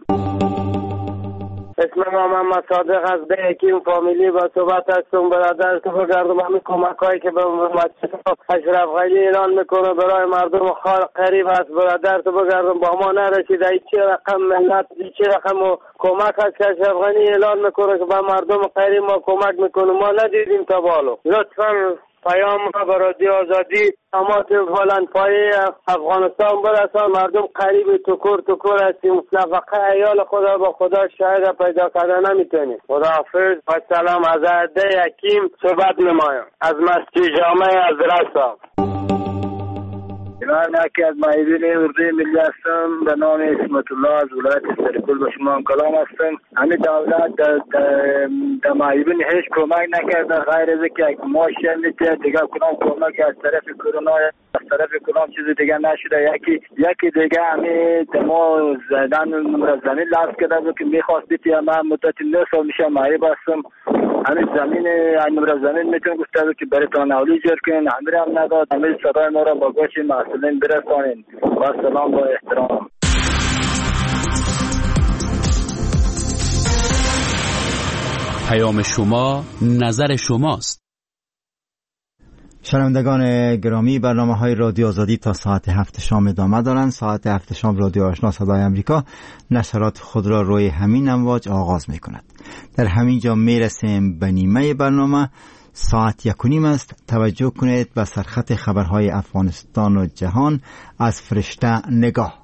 اسم ما محمد صادق از بیکیم فامیلی با صحبت هستم. برادر تو بگردم همین کمک هایی که به مجلس اشرف غنی اعلان میکنه برای مردم خال قریب هست. برادر تو بگردم با ما نرسیده. ای چه رقم ملت ای چه رقم کمک هست که اشرف غنی اعلان میکنه که به مردم قریب ما کمک میکنه ما ندیدیم تا بالو. لطفا پیام به رادیو آزادی اما تو بلند پایه افغانستان برسان. مردم قریب تکور تکور هستیم. نفقه ایال خدا با خدا شاید پیدا کردن نمیتونیم. خداحافظ و سلام. از عده حکیم صحبت نمایم از مسجد جامع از رسا. من یکی از معیدین اردوی ملی هستم به نام اسمت الله از ولایت سرپل به شما هم کلام هستم. همین دولت در معیدین هیچ کمک نکرده غیر از که ماشین میده دیگه کنم کمک از طرف کرونا از طرف کنم چیز دیگه نشده. یکی یکی دیگه همین دما زدن زمین لازم کرده بود که میخواست بیتی من مدت نه سال میشه معیب هستم. همین زمین نمره زمین میتونم گفته بود که برایتان اولی جر کنین همین هم نداد. همین صدای ما را با گوش مسئولین برسانین. با سلام با احترام. پیام شما نظر شماست. شنوندگان گرامی، برنامه های رادیو آزادی تا ساعت هفت شام ادامه دارند. ساعت هفت شام رادیو آشنا صدای امریکا نشرات خود را روی همین امواج آغاز می کند. در همین جا می رسیم به نیمه برنامه. ساعت یک و نیم است. توجه کنید به سرخط خبرهای افغانستان و جهان از فرشته نگاه.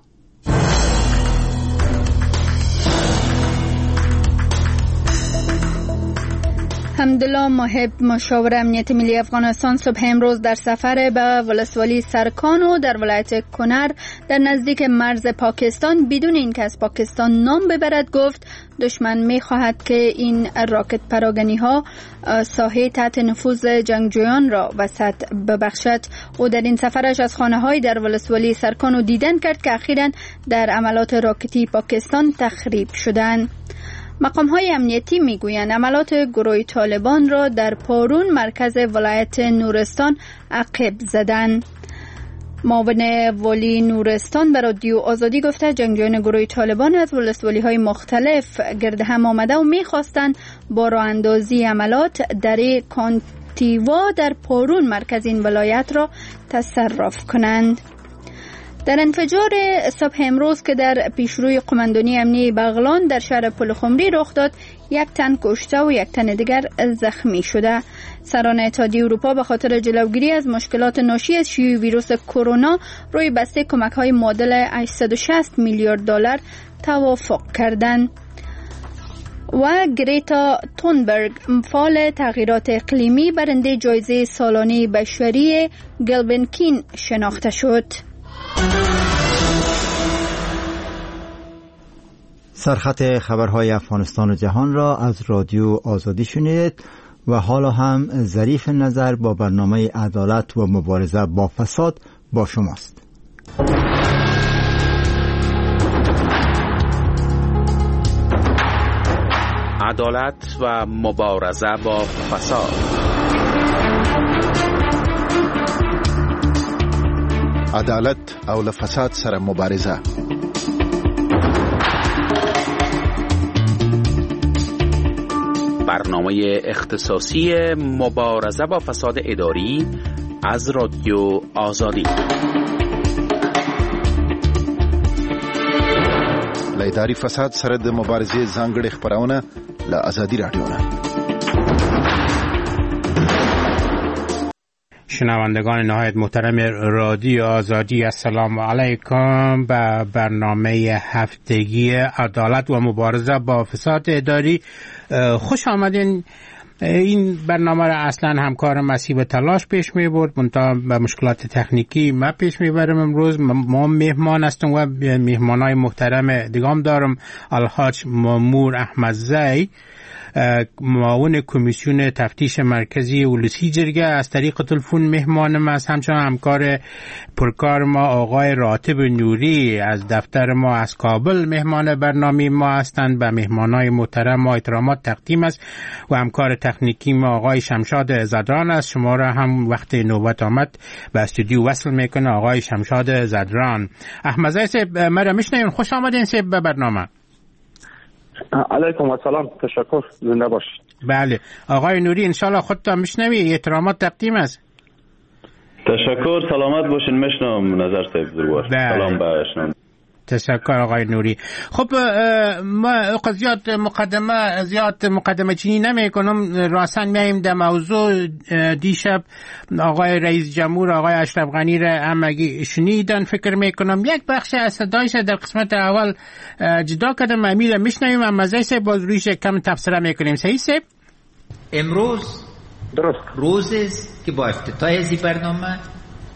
حمدالله محب مشاور امنیت ملی افغانستان صبح امروز در سفر به ولسوالی سرکانو در ولایت کنر در نزدیک مرز پاکستان بدون اینکه از پاکستان نام ببرد گفت دشمن می خواهد که این راکت پراگنی ها ساحه تحت نفوذ جنگجویان را وسط ببخشد. او در این سفرش از خانه های در ولسوالی سرکانو دیدن کرد که اخیراً در عملات راکتی پاکستان تخریب شدند. مقام های امنیتی می گویند عملات گروه طالبان را در پارون مرکز ولایت نورستان عقب زدند. معاون والی نورستان به رادیو آزادی گفته جنگجویان گروه طالبان از ولسوالی های مختلف گرد هم آمده و می خواستند با راه اندازی عملات در کانتیوا در پارون مرکز این ولایت را تصرف کنند. در انفجار صبح امروز که در پیشروی قماندانی امنی بغلان در شهر پلخمری رخ داد، یک تن کشته و یک تن دیگر زخمی شده. سران اتحادیه اروپا به خاطر جلوگیری از مشکلات ناشی از شیوع ویروس کرونا روی بسته کمک‌های معادل هشتصد و شصت میلیارد دلار توافق کردند. و گریتا تونبرگ فعال تغییرات اقلیمی برنده جایزه سالانه بشری گلبنکین شناخته شد. سرخط خبرهای افغانستان و جهان را از رادیو آزادی شنید و حالا هم ظریف نظر با برنامه عدالت و مبارزه با فساد با شماست. عدالت و مبارزه با فساد. عدالت او له فساد سره مبارزه. برنامه اختصاصی مبارزه با فساد اداری از رادیو آزادی. له اداري فساد سره د مبارزې ځانګړې خبرونه له آزادي رادیو نه. شنوندگان نهایت محترم رادیو آزادی، السلام علیکم. به برنامه هفتگی عدالت و مبارزه با فساد اداری خوش آمدین. این برنامه را اصلا همکار مسیب تلاش پیش می برد، منتها به مشکلات تکنیکی ما پیش می برم. امروز ما مهمان هستم و مهمانای محترم دیگام دارم. الحاج مامور احمدزی، معاون کمیسیون تفتیش مرکزی ولسی جرگه، از طریق تلفن مهمان ما است. همچنان همکار پرکار ما آقای راتب نوری از دفتر ما از کابل مهمان برنامه ما هستند. به مهمانای محترم ما احترامات تقدیم است و همکار تکنیکی ما آقای شمشاد زدران است. شما را هم وقت نوبت آمد به استودیو وصل میکنه آقای شمشاد زدران. احمدزی صاحب مرا میشنوین؟ خوش آمدین صاحب به برنامه. علیکم السلام، تشکر، زنده باش. بله آقای نوری انشالله خودتا میشنوی، احترامات تقدیم است. تشکر، سلامت باشین. میشنم نظر صاحب بزرگوار. سلام باشین. تشکر آقای نوری. خب ما زیاد مقدمه زیاد مقدمه چینی نمی کنم، راسن میایم در موضوع. دیشب آقای رئیس جمهور آقای اشرف غنی را همگی شنیدن فکر میکنم. یک بخش از صدایش در قسمت اول جدا کردم، امیل میشنویم، اما مزه باز رویش کم تفسیر میکنیم. صحیح سه؟ امروز درست روز است که با افتتاح از برنامه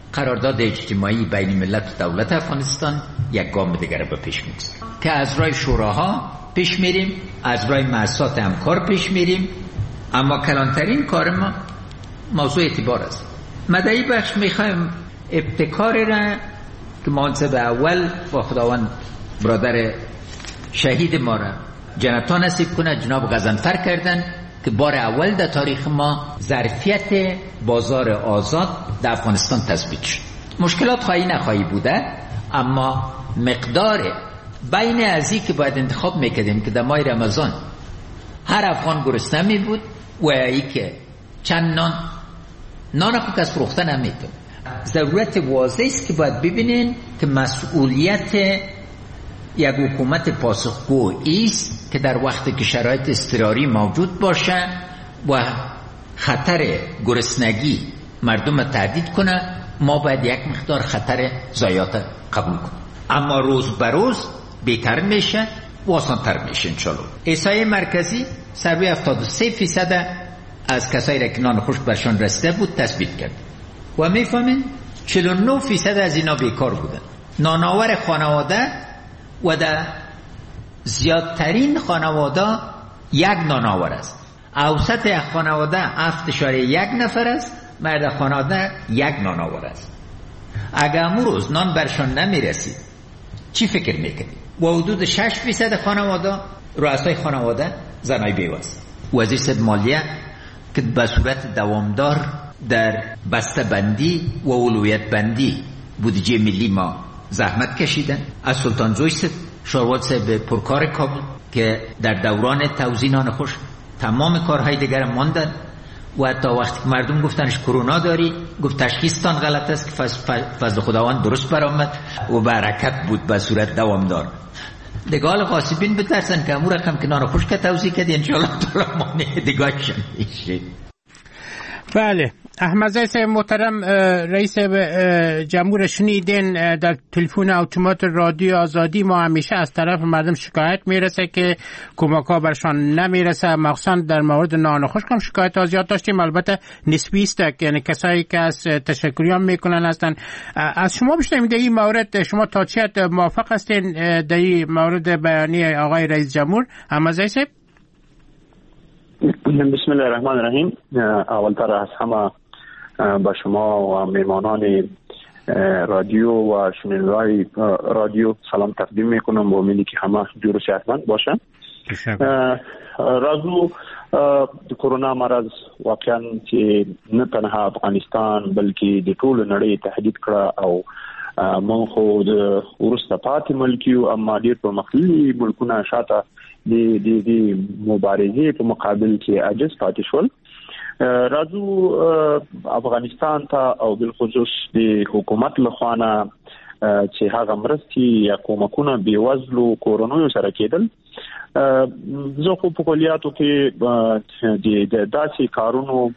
قرارداد اجتماعی بین ملت و دولت افغانستان یک گام دیگر به پیش می‌گذاره که از راه شوراها پیش میریم، از راه مؤسسات همکار پیش میریم، اما کلانترین کار ما موضوع اعتبار است. مدعی بخش میخوایم ابتکار را که منصب اول با خداوند برادر شهید ما را جنت نصیب کنه، جناب غضنفر کردن که بار اول در تاریخ ما ظرفیت بازار آزاد در افغانستان تثبیت شد. مشکلات خواهی نخواهی بوده، اما مقدار بین ازی که باید انتخاب میکردیم که در ماه رمضان هر افغان گرسنه می بود و ای که چند نان نان خود از فروختن هم میتون. ضرورت واضح است که باید ببینین که مسئولیت یک حکومت پاسخگو است که در وقتی که شرایط اضطراری موجود باشه و خطر گرسنگی مردم تهدید کنه، ما باید یک مقدار خطر ضایعات قبول کنیم. اما روز به روز بهتر میشه و آسان‌تر میشه انشالله. احصایه مرکزی سروی هفتاد و سه فیصد از کسایی را که نان خشک برشان رسیده بود تثبیت کرد و میفهمین چهل و نه فیصد از اینا بیکار بودن. نانآور خانواده و در زیادترین خانواده یک نانآور است. اوسط یک خانواده هفت اشاره یک نفر است، مرد خانواده یک نانآور است. اگر امروز روز نان برشان نمیرسید چی فکر میکنید؟ و حدود شش فیصد خانواده رؤسای خانواده زنای بیوه‌است. وزیر صد مالیه که به صورت دوامدار در بسته بندی و اولویت بندی بودجه ملی ما زحمت کشیدن. از سلطان زوی صد شاروال صاحب پرکار کابل که در دوران توزیع نان خشک تمام کارهای دیگر ماندن و تا وقتی که مردم گفتنش کرونا داری، گفت تشخیصتان غلط است که فضل خداوند درست برآمد و برکت بود به صورت دوامدار. دگال غاصبین بترسن که امور رقم که نان خشک توزیع کرد انشاءالله تعالی مانع دگاهشان میشه. بله، احمد زی محترم رئیس جمهور شنیدین در تلفن اتومات رادیو آزادی ما همیشه از طرف مردم شکایت میرسه که کمک ها برشان نمیرسه، مخصوصا در مورد نان خشک هم شکایت ها زیاد داشتیم. البته نسبی است، یعنی کسایی که از تشکریان میکنن هستن. از شما بشنویم در این مورد شما تا چه حد موافق هستین در این مورد بیانیه آقای رئیس جمهور؟ احمد زی بسم الله الرحمن الرحیم. اولتر از همه با شما و میمانان رادیو و شنوندگان رادیو سلام تقدیم میکنم و امیدی که همه جور و صحتمند باشن. رازو کرونا مرض واقعا چې نه تنها افغانستان بلکې د ټول نړۍ تهدید کړه او مونږ خو د ورسته پاتې ملکیو اما ډیر په مخکلي ملکونه شاته د د د مبارزې په مقابل کې عاجز پاتې شول. راځو افغانستان ته او بالخصوص د حکومت لخوانه چې هغه مرستي یا کومکونه بیوزلو کورونو سره کېدل. زه خو په کلیاتو کې د داسې کارونو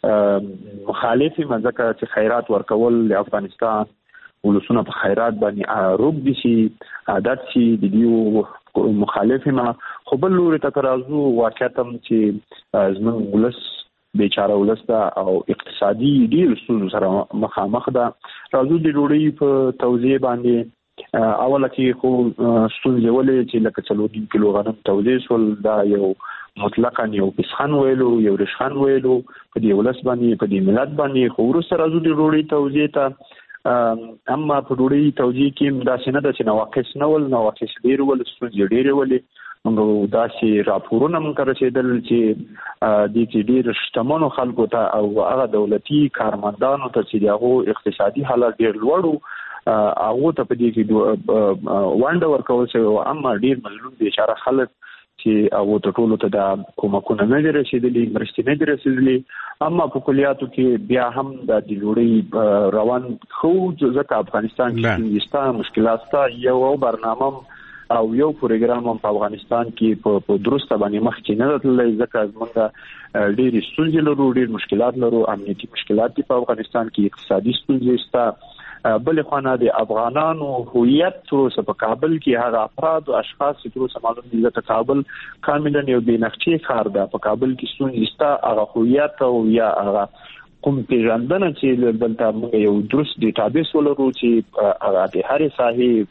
مخالف مزکه چې خیرات ورکول د افغانستان ولسونه په خیرات باندې روب دي شي عادت شي د دیو مخالف ما خو بل لوري ته راځو واقعیت چې زمون ولس بیچاره ولسته او اقتصادي ډیر ستونزو سره مخامخ ده. راځو د ډوډۍ په توزیع باندې اوله کې خو ستونزې ولې چې لکه څلور کیلو غنم توزیع شول دا یو مطلقاً یو پسخن ویلو یو رشخن ویلو په دې ولس باندې په دې ملت باندې خو وروسته راځو د ډوډۍ توزیع ته اما په ډوډۍ توزیع کې دا څنګه د نواقص نه ول نواقص ډیر ول ستونزې ډیر ولې موږ داسې راپورونه موږ رسیدل چې د دې ډیر شتمنو خلکو ته او هغه دولتي کارمندانو ته چې دغه اقتصادي حالت ډیر لوړو هغه ته په دې کې وانډ ورکول شوی اما ډیر مظلوم دي اشاره خلک چې هغه ته ټولو ته د کومکونه نه رسیدلي مرستې نه رسیدلي. اما په کلیاتو کې بیا هم د ډیلوړي روان خو ځکه افغانستان کې ستاسو مشکلات ته یو برنامه او یو پروګرام په افغانستان کې په درسته باندې مخ کې نه تللی ځکه موږ ډېر ستونزې لرو ډېر مشکلات لرو امنیتي مشکلات دي په افغانستان کې اقتصادي ستونزې شته. بل خو د افغانانو هویت تر په کابل کې هغه افراد او اشخاص چې تر معلوم دي چې کابل کاملا یو بنفشي ښار ده په کابل کې ستونزې شته هغه هویت او یا هغه کوم پیژندنه چې دلته موږ یو درست ډیټابیس ولرو چې هغه د هر ساحې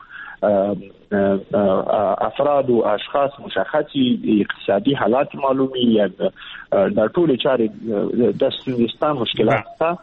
افراد او اشخاص مشخصي اقتصادي حالات معلومی یا در طول چاره دستان مشکلات تا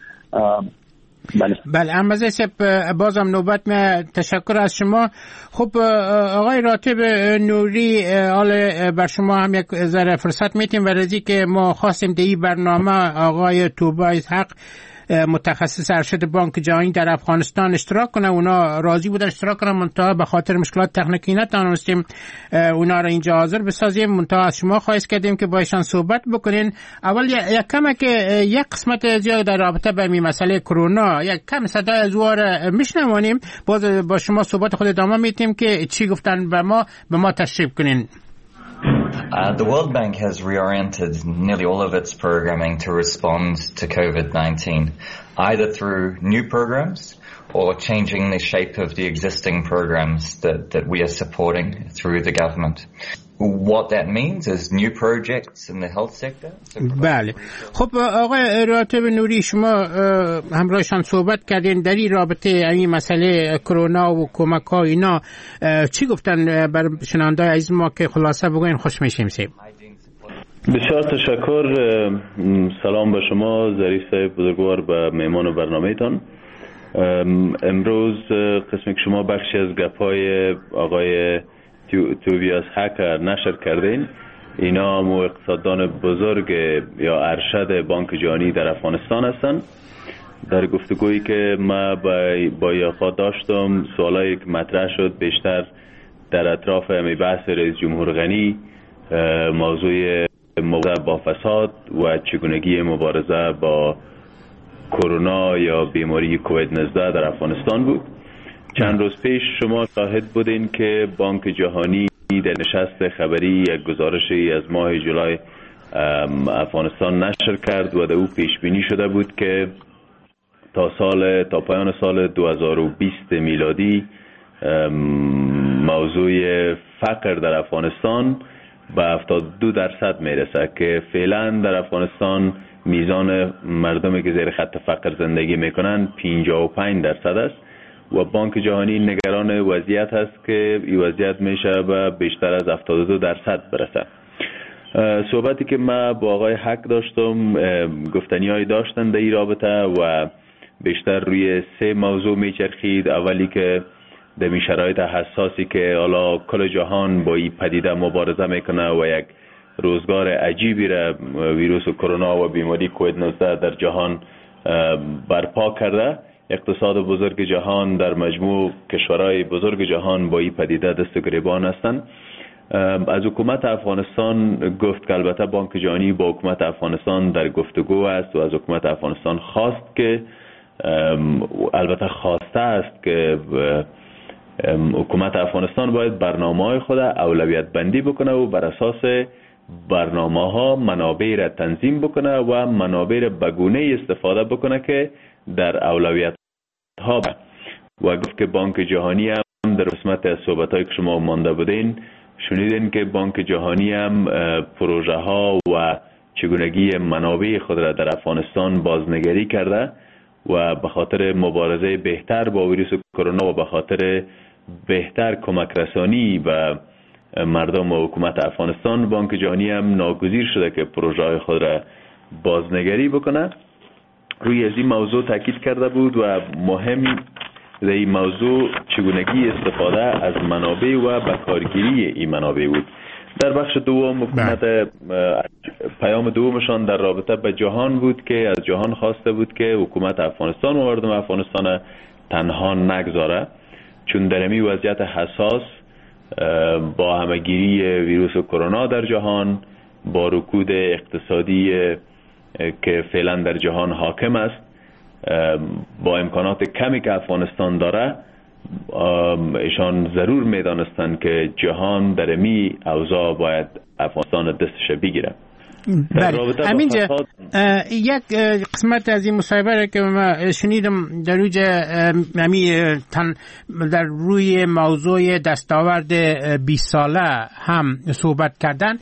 بله بله امازه سپ بازم نوبت من تشکر از شما. خب آقای راتب نوری، حالا بر شما هم یک ذره فرصت میتیم و رضی که ما خواستیم در این برنامه آقای توبای حق متخصص ارشد بانک جهانی در افغانستان اشتراک کنه. اونا راضی بودن اشتراک کنن، منتها به خاطر مشکلات تکنیکی نتونستیم اونا را اینجا حاضر بسازیم. منتها از شما خواهش کردیم که با ایشان صحبت بکنین. اول یک کمه که یک قسمت زیاد در رابطه با این مسئله کرونا یک کم صدای از وار میشنوانیم، باز با شما صحبت خود ادامه میتیم که چی گفتن به ما به ما تشریف کنین. Uh, the World Bank has reoriented nearly all of its programming to respond to COVID nineteen, either through new programs or changing the shape of the existing programs that, that we are supporting through the government. What that means is new projects in the health sector. بله. خب آقای راتب نوری، شما همراهشان صحبت کردین در این رابطه این مسئله کرونا و کمک ها اینا چی گفتن بر شنونده‌های عزیز ما که خلاصه بگوین خوش میشیم سیم. بسیار تشکر. سلام به شما ظریف صاحب بزرگوار و مهمان برنامه‌تان. امروز قسمی که شما بخشی از گپ‌های آقای توبیاس حق نشر کردین، اینا مو اقتصاددان بزرگ یا ارشد بانک جهانی در افغانستان هستند. در گفتگویی که ما با یاخوا داشتم سوالایی که مطرح شد بیشتر در اطراف همی بحث رئیس جمهور غنی، موضوع مبارزه با فساد و چگونگی مبارزه با کرونا یا بیماری کووید نوزده در افغانستان بود. چند روز پیش شما شاهد بودین که بانک جهانی در نشست خبری یک گزارشی از ماه جولای افغانستان نشر کرد و در او پیش بینی شده بود که تا سال تا پایان سال دو هزار و بیست میلادی موضوع فقر در افغانستان به هفتاد و دو درصد میرسه که فعلا در افغانستان میزان مردمی که زیر خط فقر زندگی میکنن پنجاه و پنج درصد است و بانک جهانی نگران وضعیت هست که این وضعیت میشه به بیشتر از هفتاد و دو درصد برسه. صحبتی که ما با آقای حق داشتم گفتنی‌هایی داشتن در این رابطه و بیشتر روی سه موضوع میچرخید. اولی که در می شرایط حساسی که حالا کل جهان با این پدیده مبارزه میکنه و یک روزگار عجیبی را ویروس کرونا و بیماری کووید نوزده در جهان برپا کرده، اقتصاد بزرگ جهان در مجموع کشورهای بزرگ جهان با این پدیده دست گریبان هستند. از حکومت افغانستان گفت که البته بانک جهانی با حکومت افغانستان در گفتگو است و از حکومت افغانستان خواست که البته خواسته است که حکومت افغانستان باید برنامه‌های خود اولویت بندی بکنه و بر اساس برنامه‌ها منابع را تنظیم بکنه و منابع را به گونه‌ای استفاده بکنه که در اولویت ها و گفت که بانک جهانی هم در قسمت از صحبت‌هایی که شما مانده بودین شنیدین که بانک جهانی هم پروژه ها و چگونگی منابع خود را در افغانستان بازنگری کرده و به خاطر مبارزه بهتر با ویروس کرونا و به خاطر بهتر کمک رسانی به مردم و حکومت افغانستان بانک جهانی هم ناگزیر شده که پروژه های خود را بازنگری بکنه. روی از این موضوع تاکید کرده بود و مهم در این موضوع چگونگی استفاده از منابع و بکارگیری این منابع بود. در بخش دوم حکومت پیام دومشان در رابطه به جهان بود که از جهان خواسته بود که حکومت افغانستان و مردم افغانستان تنها نگذاره، چون در این وضعیت حساس با همگیری ویروس کرونا در جهان، با رکود اقتصادی که فعلا در جهان حاکم است، با امکانات کمی که افغانستان داره، ایشان ضرور میدانستند که جهان در می اوضاع باید افغانستان دستش بگیره. بله همینجا یک قسمت از این مصاحبه که من شنیدم در روی تن در روی موضوع دستاورد بیست ساله هم صحبت کردن.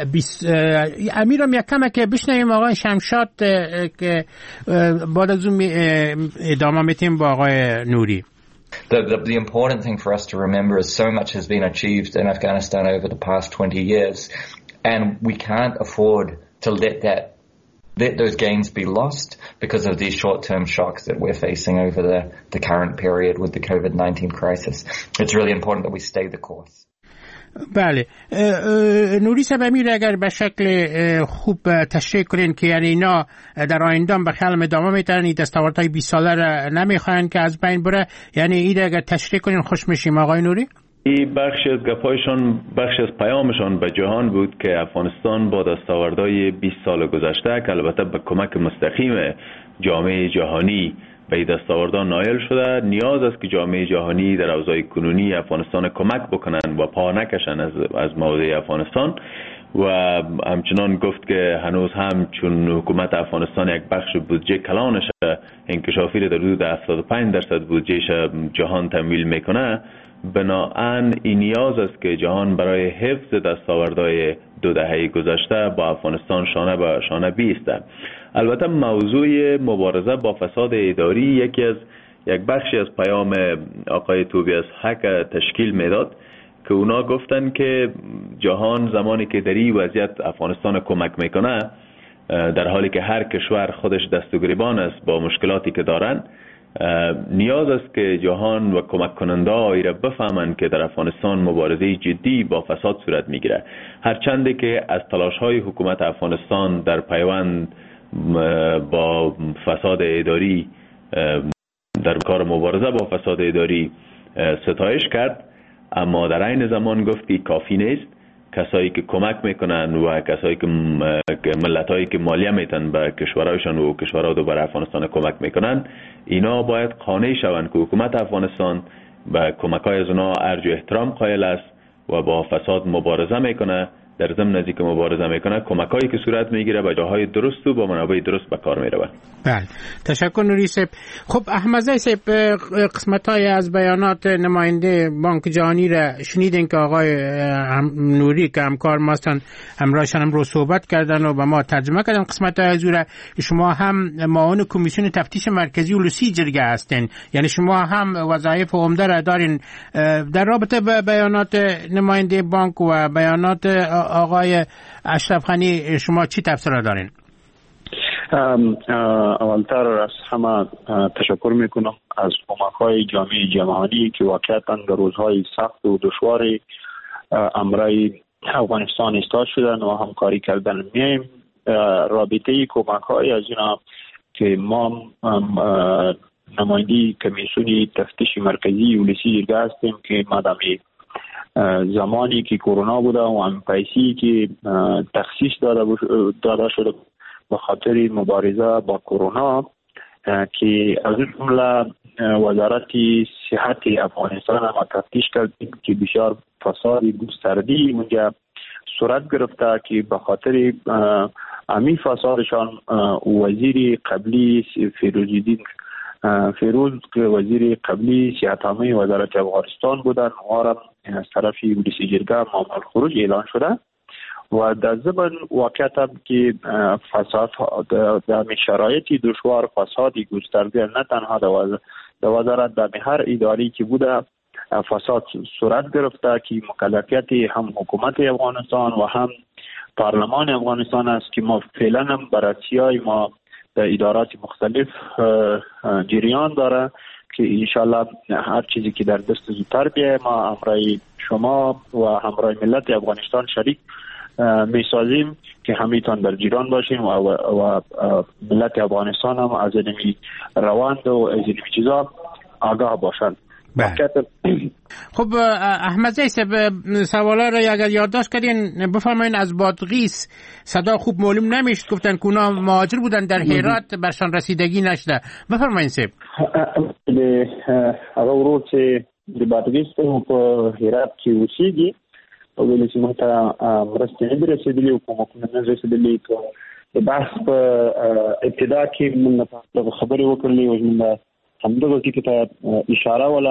امیرم یک کمه که بشنویم آقای شمشاد که بعد از اون ادامه میتیم با آقای نوری. The, the, the important thing for us to remember is so much has been achieved in Afghanistan over the past twenty years, and we can't afford to let that let those gains be lost because of these short-term shocks that we're facing over the, the current period with the COVID nineteen crisis. It's really important that we stay the course. بله نوری سبمیر اگر به شکل خوب تشریح کنین که یعنی اینا در آینده به خیال ادامه میتونن این دستاوردهای بیست ساله را نمیخواین که از بین بره، یعنی این اگر تشریح کنین خوش میشیم آقای نوری. این بخش از گپایشان بخش از پیامشان به جهان بود که افغانستان با دستاوردهای بیست سال گذشته که البته به کمک مستقیم جامعه جهانی به این دستاوردان نایل شده، نیاز است که جامعه جهانی در اوضاع کنونی افغانستان کمک بکنن و پا نکشن از از موضع افغانستان. و همچنان گفت که هنوز هم چون حکومت افغانستان یک بخش بودجه کلانش انکشافی را در حدود هفتاد و پنج درصد بودجهش جهان تمویل میکنه، بنابراین این نیاز است که جهان برای حفظ دستاوردهای دو دهه گذشته با افغانستان شانه به شانه بیسته. البته موضوع مبارزه با فساد اداری یکی از یک بخشی از پیام آقای توبیاس حق تشکیل میداد که اونا گفتن که جهان زمانی که در این وضعیت افغانستان کمک میکنه، در حالی که هر کشور خودش دست و گریبان است با مشکلاتی که دارن، نیاز است که جهان و کمک کننده هایی را بفهمند که در افغانستان مبارزه جدی با فساد صورت میگیره. هرچند که از تلاش های حکومت افغانستان در پیوند با فساد اداری در کار مبارزه با فساد اداری ستایش کرد، اما در عین زمان گفت که کافی نیست. کسایی که کمک میکنن و کسایی که ملتایی که مالیه میتن به کشورهایشان و کشورها دو بر افغانستان کمک میکنن، اینا باید قانع شوند که حکومت افغانستان به کمک‌های از اونا ارج و احترام قائل است و با فساد مبارزه میکنه. در ضمن ازی که مبارزه میکنه، کمکایی که صورت میگیره به جاهای درست و با منابع درست به کار میره. بله تشکر نوری صاحب. خب احمدزی صاحب، قسمت‌های از بیانات نماینده بانک جهانی را شنیدین که آقای نوری که همکار ما هستن همراهشان هم رو صحبت کردن و به ما ترجمه کردن قسمت‌های از را. شما هم معاون کمیسیون تفتیش مرکزی ولوسی جرگه هستین، یعنی شما هم وظایف عمده را دارین. در رابطه با بیانات نماینده بانک و بیانات آقای اشرف غنی شما چی تفسیر دارین؟ اولتر از همه تشکر میکنم از کمک‌های جامعه جهانی که واقعا در روزهای سخت و دشوار امرای افغانستان ایستاد شدن و همکاری کردن. میایم رابطه کمک‌های از اینا که ما نماینده کمیسیون تفتیش مرکزی ولسی جرگه هستیم که مادامی زمانی که کرونا بوده و هم پیسی که تخصیص داده, داده شده به خاطر مبارزه با کرونا که از جمله وزارت صحت افغانستان هم تفتیش کردیم که بسیار فساد گسترده اونجا صورت گرفته که به خاطر امی فسادشان وزیر قبلی فیروزالدین فیروز که وزیر قبلی صحت عامه وزارت افغانستان بودن و از طرف ولسی جرگه مامور خروج اعلان شده و در ضمن واقعیت که فساد در شرایط دشوار فسادی گسترده نه تنها در وزارت در هر اداری که بوده فساد صورت گرفته که مکلفیت هم حکومت افغانستان و هم پارلمان افغانستان است که ما فعلا هم بررسی‌های ما در ادارات مختلف جریان داره که انشالله هر چیزی که در دست زودتر بیایه ما همراه شما و همراه ملت افغانستان شریک میسازیم که همیتان در جیران باشیم و, و, و ملت افغانستان هم از این روند و از این چیزا آگاه باشند. خب احمدزی صاحب، سوالا را اگر یادداشت کردین بفرمایین. از بادغیس صدا خوب معلوم نمیشد، گفتن که اونا مهاجر بودن در هرات برشان رسیدگی نشده. بفرمایین صاحب. هغه ورور چې د بادغیس په هرات کې اوسېږي ویل چې موږ ته مرستې نه دي رسېدلې او کومکونه نه رسېدلې. بحث په ابتدا کې موږ په خبرې وکړلې او موږ همدغه ټکي ته اشاره ولا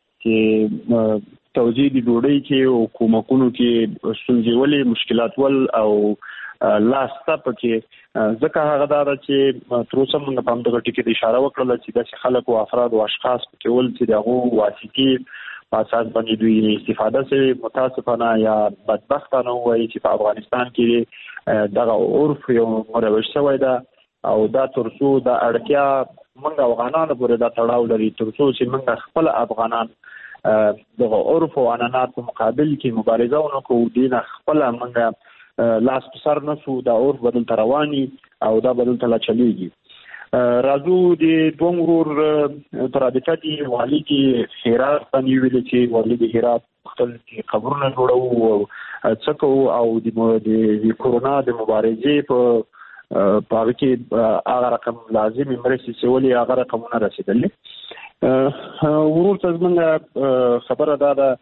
چې توجیه د ډوډۍ کې او کومکونو کې ستونزې ولې مشکلات ول او لاسته پکې ځکه هغه دا چې تر اوسه موږ په همدغه ټکي ته اشاره وکړله چې داسې خلک او افراد او اشخاص پکې ول چې دغه واسطې په اساس باندې دوی استفاده کوي. متاسفانه یا بدبختانه وایي چې په افغانستان کې دغه عرف یو مروج شوی ده او دا ترڅو د اړتیا موږ افغانانو پورې دا تړاو لري ترڅو چې موږ خپل افغانان دغه عرف او عنعنات په مقابل کې مبارزه ونکړو، دین خپل موږ لاس په سر نسو، دا عرف بدل ته رواني او دا بدل ته لا چلیږي. راځو د دوم ورور پر رابطه دی والی کې هرات باندې ویل چې والی د هرات خپل خبرونه جوړو او څکو او د کورونا د مبارزې په پاره کې هغه رقم لازم مرسي سولې هغه رقمونه رسیدلې. ورور ته زمونږ خبره دا ده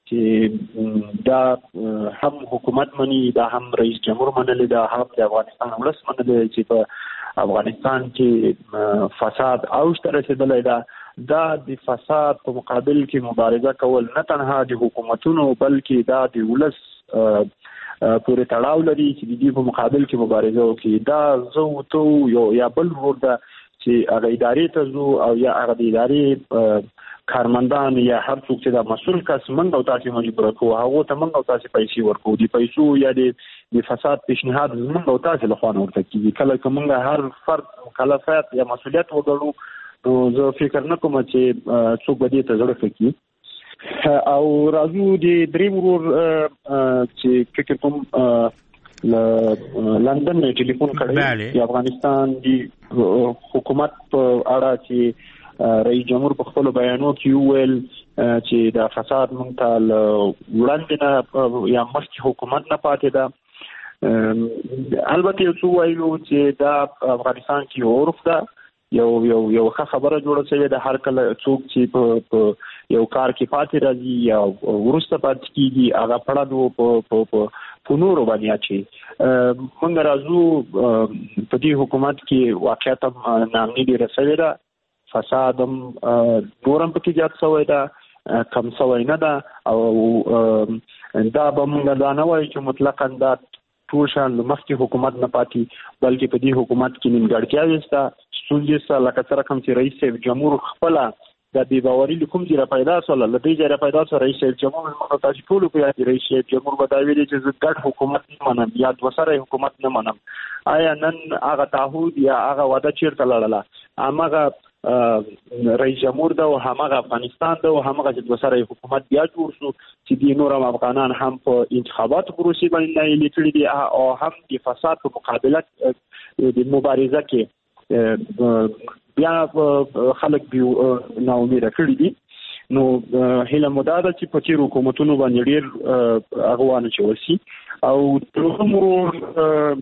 چې دا هم حکومت مني، دا هم رئیس جمهور منلی، دا هم د افغانستان ولس منلی چې په افغانستان کې فساد اوج ته رسیدلی ده. دا د فساد په مقابل کې مبارزه کول نه تنها د حکومتونو بلکې دا د ولس پورې تړاو لري چې د دې په مقابل کې مبارزه وکړي. دا زه تو یو یا بل ورور ده چې هغه ادارې ته ځو او یا هغه د ادارې کارمندان یا هر څوک چې دا مسؤل کس موږ او تاسو مجبور کوو هغه ته موږ او تاسو پیسې ورکوو. د پیسو یا د فساد پیشنهاد موږ او تاسو له خوا ورته کیږي. کله چې موږ هر فرد مکلفیت یا مسؤلیت وګړو نو زه فکر نه کوم چې څوک به دې ته زړه کوي. او راځو د دریم ورور چې فکر کوم لندن نه ټلیفون کړی د افغانستان د حکومت په اړه چې رئیس جمهور په خپل بیانو کې ویل چې دا فساد مونږ ته وړاندې نه یا مخکې حکومت نه پاتې ده. البته یو څه وایو چې دا افغانستان کې عرف ده، یو یو یو ښه خبره جوړه شوې ده. هر کله څوک چې په یو کار کې پاتې راځي یا وروسته پاتې کېږي هغه پړه په په نورو باندې اچي. موږ راځو په دې حکومت کې واقعیت نامني ډېره شوې ده، فساد هم نورم پکې زیات شوی ده، کم شوی نه ده. او دا به موږ دا نه وایو چې مطلقاً دا ټول شان مخکې حکومت نه پاتې، بلکې په دې حکومت کې نیمګړتیاوې شته، ستونزې شته. لکه څه رقم چې رئیس صاحب جمهور خپله د بې باوري له کوم ځایه پیدا شوله، له دې ځایه پیدا شوه. رئیس صاحب جمهور موږ تاسو ټولو په یاد رئیس صاحب جمهور به دا ویلي چې زه ګډ حکومت نه منم یا دوه سره حکومت نه منم. آیا نن هغه تعهد یا هغه وعده چېرته لړله؟ هماغه رئیس جمهور ده او هماغه افغانستان ده او هماغه چې دوه سره حکومت بیا جوړ شو چې د نور افغانان هم په انتخاباتو پروسې باندې ناهیلي کړي دي او هم د فساد په مقابله د مبارزه کې بیا خلک به ناامیده کړي دي. نو هیله مو دا ده چې په تېرو حکومتونو باندې ډېر هغه وانچول شي. او دوهم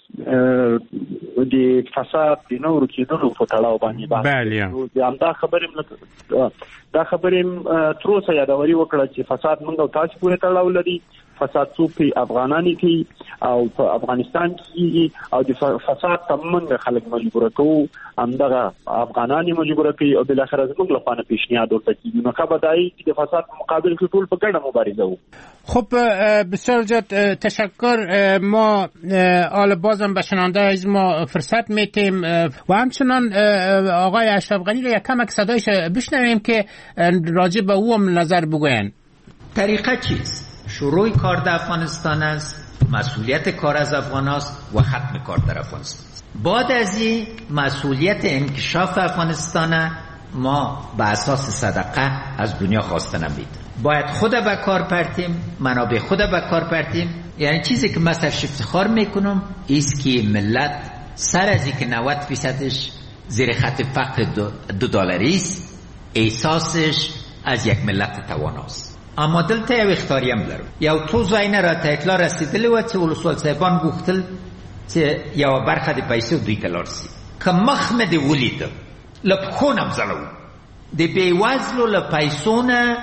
د فساد د نورو کېدلو په تړاو باندې بحث د همدا خبرې دا خبرې تر اوسه یادوري وکړه چې فساد موږ او تاسو پورې تړاو لري. فساد څوک په افغانانو کې او په افغانستان کې او د فساد ته موږ خلک مجبور کوو، همدغه افغانان مجبور کوي او بل اخر موږ له خانه پیشنهاد ورته کیږي. نو خبر دای چې د فساد مقابل کې ټول په ګډه مبارزه وکړو. خب بسیار زیاد تشکر. ما آل بازم به شنونده از ما فرصت میتیم و همچنان آقای اشرف غنی رو یک کمک صدایش بشنویم که راجع به او هم نظر بگوین. طریقه چیست؟ شروع کار در افغانستان است، مسئولیت کار از افغان است و ختم کار در افغانستان. بعد از این مسئولیت انکشاف افغانستان ما به اساس صدقه از دنیا خواسته نمید. باید خود به کار پرتیم، منابع خود به کار پرتیم. یعنی چیزی که مثلا افتخار میکنم ایست که ملت سر از اینکه نود فیصدش زیر خط فقر دو, دو دلاری است، احساسش از یک ملت تواناست. اما دلته یو اختیاری هم لرو. یو تو زاینه را ته اطلاع رسیدلی و چې ولسوال صاحبان غوښتل چې یو برخه د پیسو دوی ته لارسي. که مخ مې دی ولید له پښو نه مزلو د بې وزلو له پیسو نه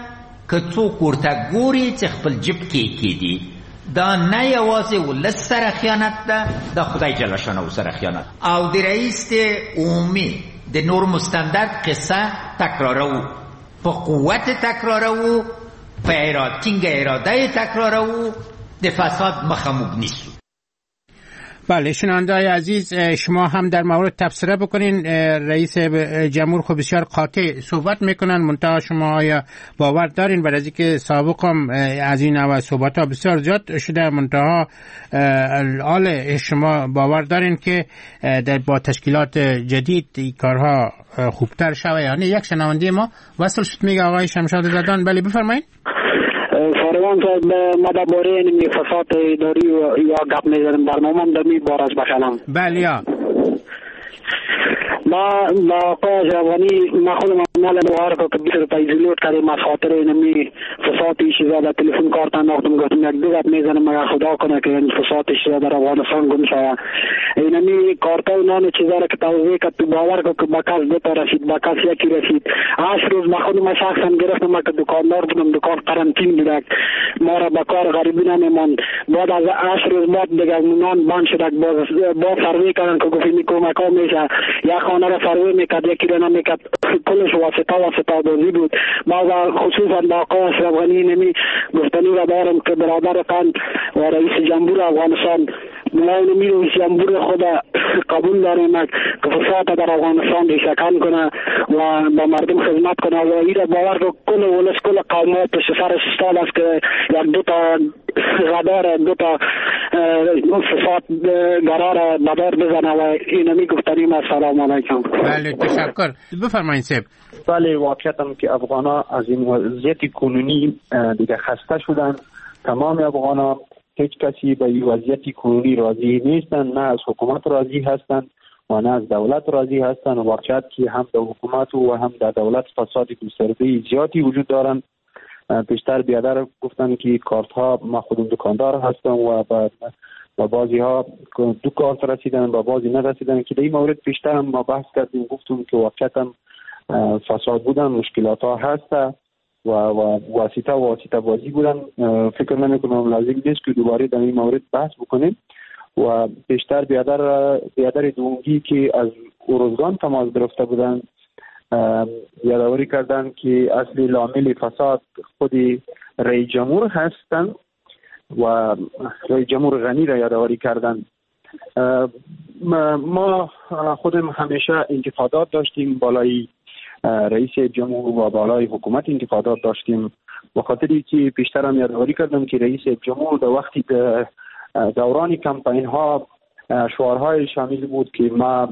که څوک ورته ګوري چې خپل جب کې کېدي، دا نه یوازې ولس سره خیانت ده، دا خدای جل شانه سره خیانت. او د رئیس عمومي د نور مستندر قصه تکرارو، په قوت تکرارو، په اراده ټینګ اراده تکرارو، د فساد مخه موږ نیسو. بله شنونده‌های عزیز، شما هم در مورد تبصره بکنین. رئیس جمهور خب بسیار قاطع صحبت میکنن، منتها شما آیا باور دارین؟ بعد از اینکه سابق هم از این نوع صحبت ها بسیار زیاد شده، منتها الان شما باور دارین که در با تشکیلات جدید کارها خوبتر شوه؟ یعنی یک شنونده ما وصل شد، میگه آقای شمشاد زدان. بله بفرمایید. ساروان صاحب، ما درباره این فساد اداری یا گپ میزنیم، برنامه دمی بار از بخلم. بله یا ما با آقای اشرفغنی ما خودم مال نوار که بیست روپای زیلوت کردیم از خاطر اینمی فسادش زیاده. تلفن کارت انداختم، گفتم یک دو گپ میزنم، مگر خدا کنه که این فسادش زیاده در افغانستان گم شود. اینمی کارت ها اینان چیزا را که توضیح کرد، تو باور که با کس دو تا رسید، با کس یکی رسید. هشت روز ما خودم شخصا گرفتم، ما که دکاندار بودم، دکان قرنطین بودک، ما را به کار غریبی نمیماند. بعد از هشت روز بعد دیگه نان بند شدک، باز باز سروی کردن که گفتیم کمک ها میشه. یک خانه را سروی میکرد، یکی را نمیکرد، کلش واسطه واسطه بازی بود. ما خصوصا با آقای اشرف غنی نمی گفتنی را دارم که برادر قند و رئیس جمهور افغانستان ملاین می رئیس جمهور خود قبول داریم که فساد در افغانستان ریشه‌کن کنه و با مردم خدمت کنه و ایره باور که کل ولس کل قومات پشت سرش استاد است که یک دو تا غدار دو تا فساد قرار بدار بزنه و اینمی گفتنیم. السلام علیکم. بله تشکر. بفرمایید صاحب. بله واقعیتم که افغانا از این وضعیت کنونی دیگه خسته شدن. تمام افغانا هیچ کسی به این وضعیت کنونی راضی نیستن، نه از حکومت راضی هستند و نه از دولت راضی هستند. واقعیت که هم در حکومت و هم در دولت فساد گسترده زیادی وجود دارند. پیشتر بیادر گفتن که کارت ها، ما خودم دکاندار هستم و با و بعضی ها دو کارت رسیدن و بعضی نرسیدن که در این مورد پیشتر هم ما بحث کردیم، گفتم که واقعیت فساد بودن، مشکلات ها هست و و واسطه واسطه بازی بودن. فکر نمیکنم لازم نیست که دوباره در این مورد بحث بکنیم. و بیشتر بیادر بیادر دونگی که از اوروزگان تماس گرفته بودن یادآوری کردن که اصلی لامل فساد خود رئیس جمهور هستند و رئیس جمهور غنی را یادآوری کردن. ما خودم همیشه انتقادات داشتیم بالای رئیس جمهور و بالای حکومت، انتقادات داشتیم به خاطری که پیشتر هم یادآوری کردم که رئیس جمهور در وقتی دوران کمپین ها شعارهای شامل بود که ما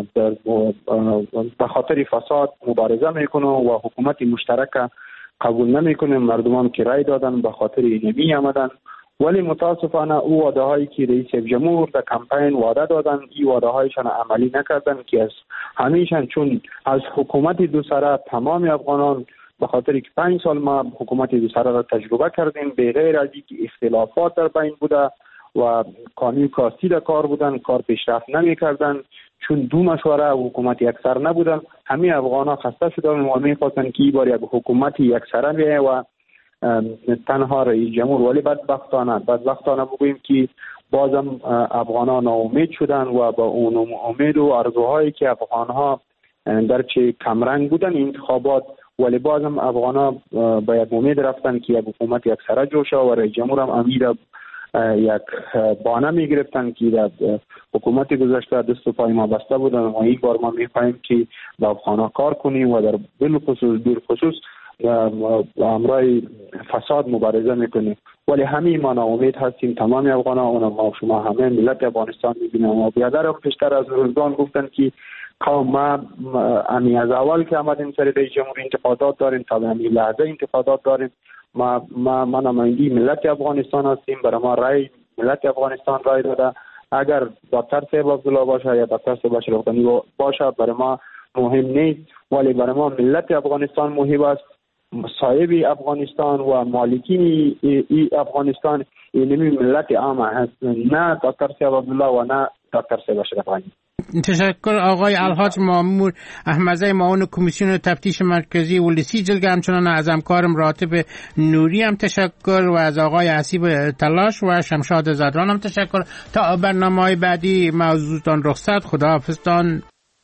به خاطر فساد مبارزه میکنم و حکومت مشترک قبول نمیکنیم. مردمان که رای دادن به خاطر اینمی آمدن، ولی متاسفانه او وعده هایی که رئیس جمهور در کمپین وعده دادن، این وعده هایشان عملی نکردن که از همیشان چون از حکومت دو سره تمام افغانان به خاطر که پنج سال ما حکومت دو سره را تجربه کردیم، به غیر از اینکه اختلافات در بین بوده و قانون کاستی در کار بودن، کار پیشرفت نمی کردن چون دو مشوره حکومت یکسر نبودن. همه افغانان خسته شدن و میخواستن که این بار یک حکومت یکسره بیایه و تنها رئیس جمهور. ولی بدبختانه بدبختانه بگوییم که بازم افغانان ناامید شدن و با اون امید و آرزوهایی که افغانها در چه کمرنگ بودن انتخابات، ولی بازم افغانان با یک امید رفتن که یک حکومت یکسره جوشه و رئیس جمهور هم امیر یک بانه می گرفتن که در حکومت گذشته دست و پای ما بسته بودن و این بار ما می خواهیم که با افغانان کار کنیم و در بالخصوص بالخصوص امرای فساد مبارزه میکنیم. ولی همه ما ناامید هستیم، تمام افغانان، اونم ما شما همه ملت افغانستان میبینیم. و بیادر پیشتر از روزگان گفتن که قوم ما امی از اول که آمدیم سر رئیس جمهور انتقادات داریم، تا به همین لحظه انتقادات داریم. ما ما ما نمایندگی ملت افغانستان هستیم، برای ما رای ملت افغانستان رای داده. اگر دکتر صاحب عبدالله باشه یا دکتر صاحب اشرف غنی باشه برای ما مهم نیست، ولی برای ما ملت افغانستان مهم است. صاحب افغانستان و مالکین ای افغانستان اینمی ملت عامه هست، نه دکتر صاحب عبدالله و نه دکتر صاحب اشرف غنی. تشکر آقای الحاج مامور احمدزی معاون کمیسیون تفتیش مرکزی ولسی جلگه، همچنان از همکارم راتب نوری هم تشکر و از آقای حسیب تلاش و شمشاد زدران هم تشکر. تا برنامه‌های بعدی موضوعتان رخصت، خداحافظتان.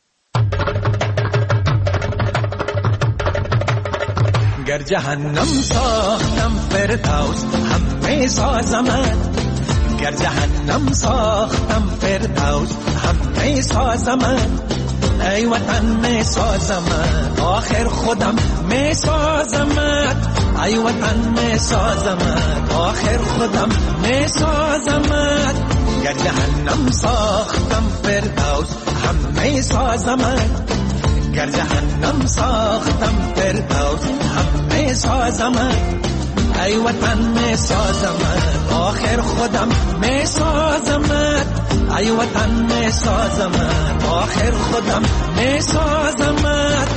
گر جهنم ساختم فردوس همه سازمت، گر جهنم ساختم فردوس همه سازمت، ای وطن می سازمت آخر خودم می سازمت، ای وطن می سازمت آخر خودم می سازمت، گر جهنم ساختم فردوس همه سازمت، گر جهنم ساختم فردوس همه سازمت، ای وطن می سازمت آخر خودم می سازمت، ای وطن می سازمت آخر خودم می سازمت.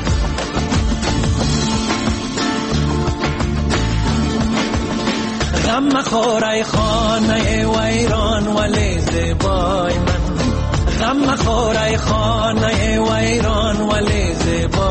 غم مخور ای خانه ویران ولی زیبای من، غم مخور ای خانه ویران ولی زیبای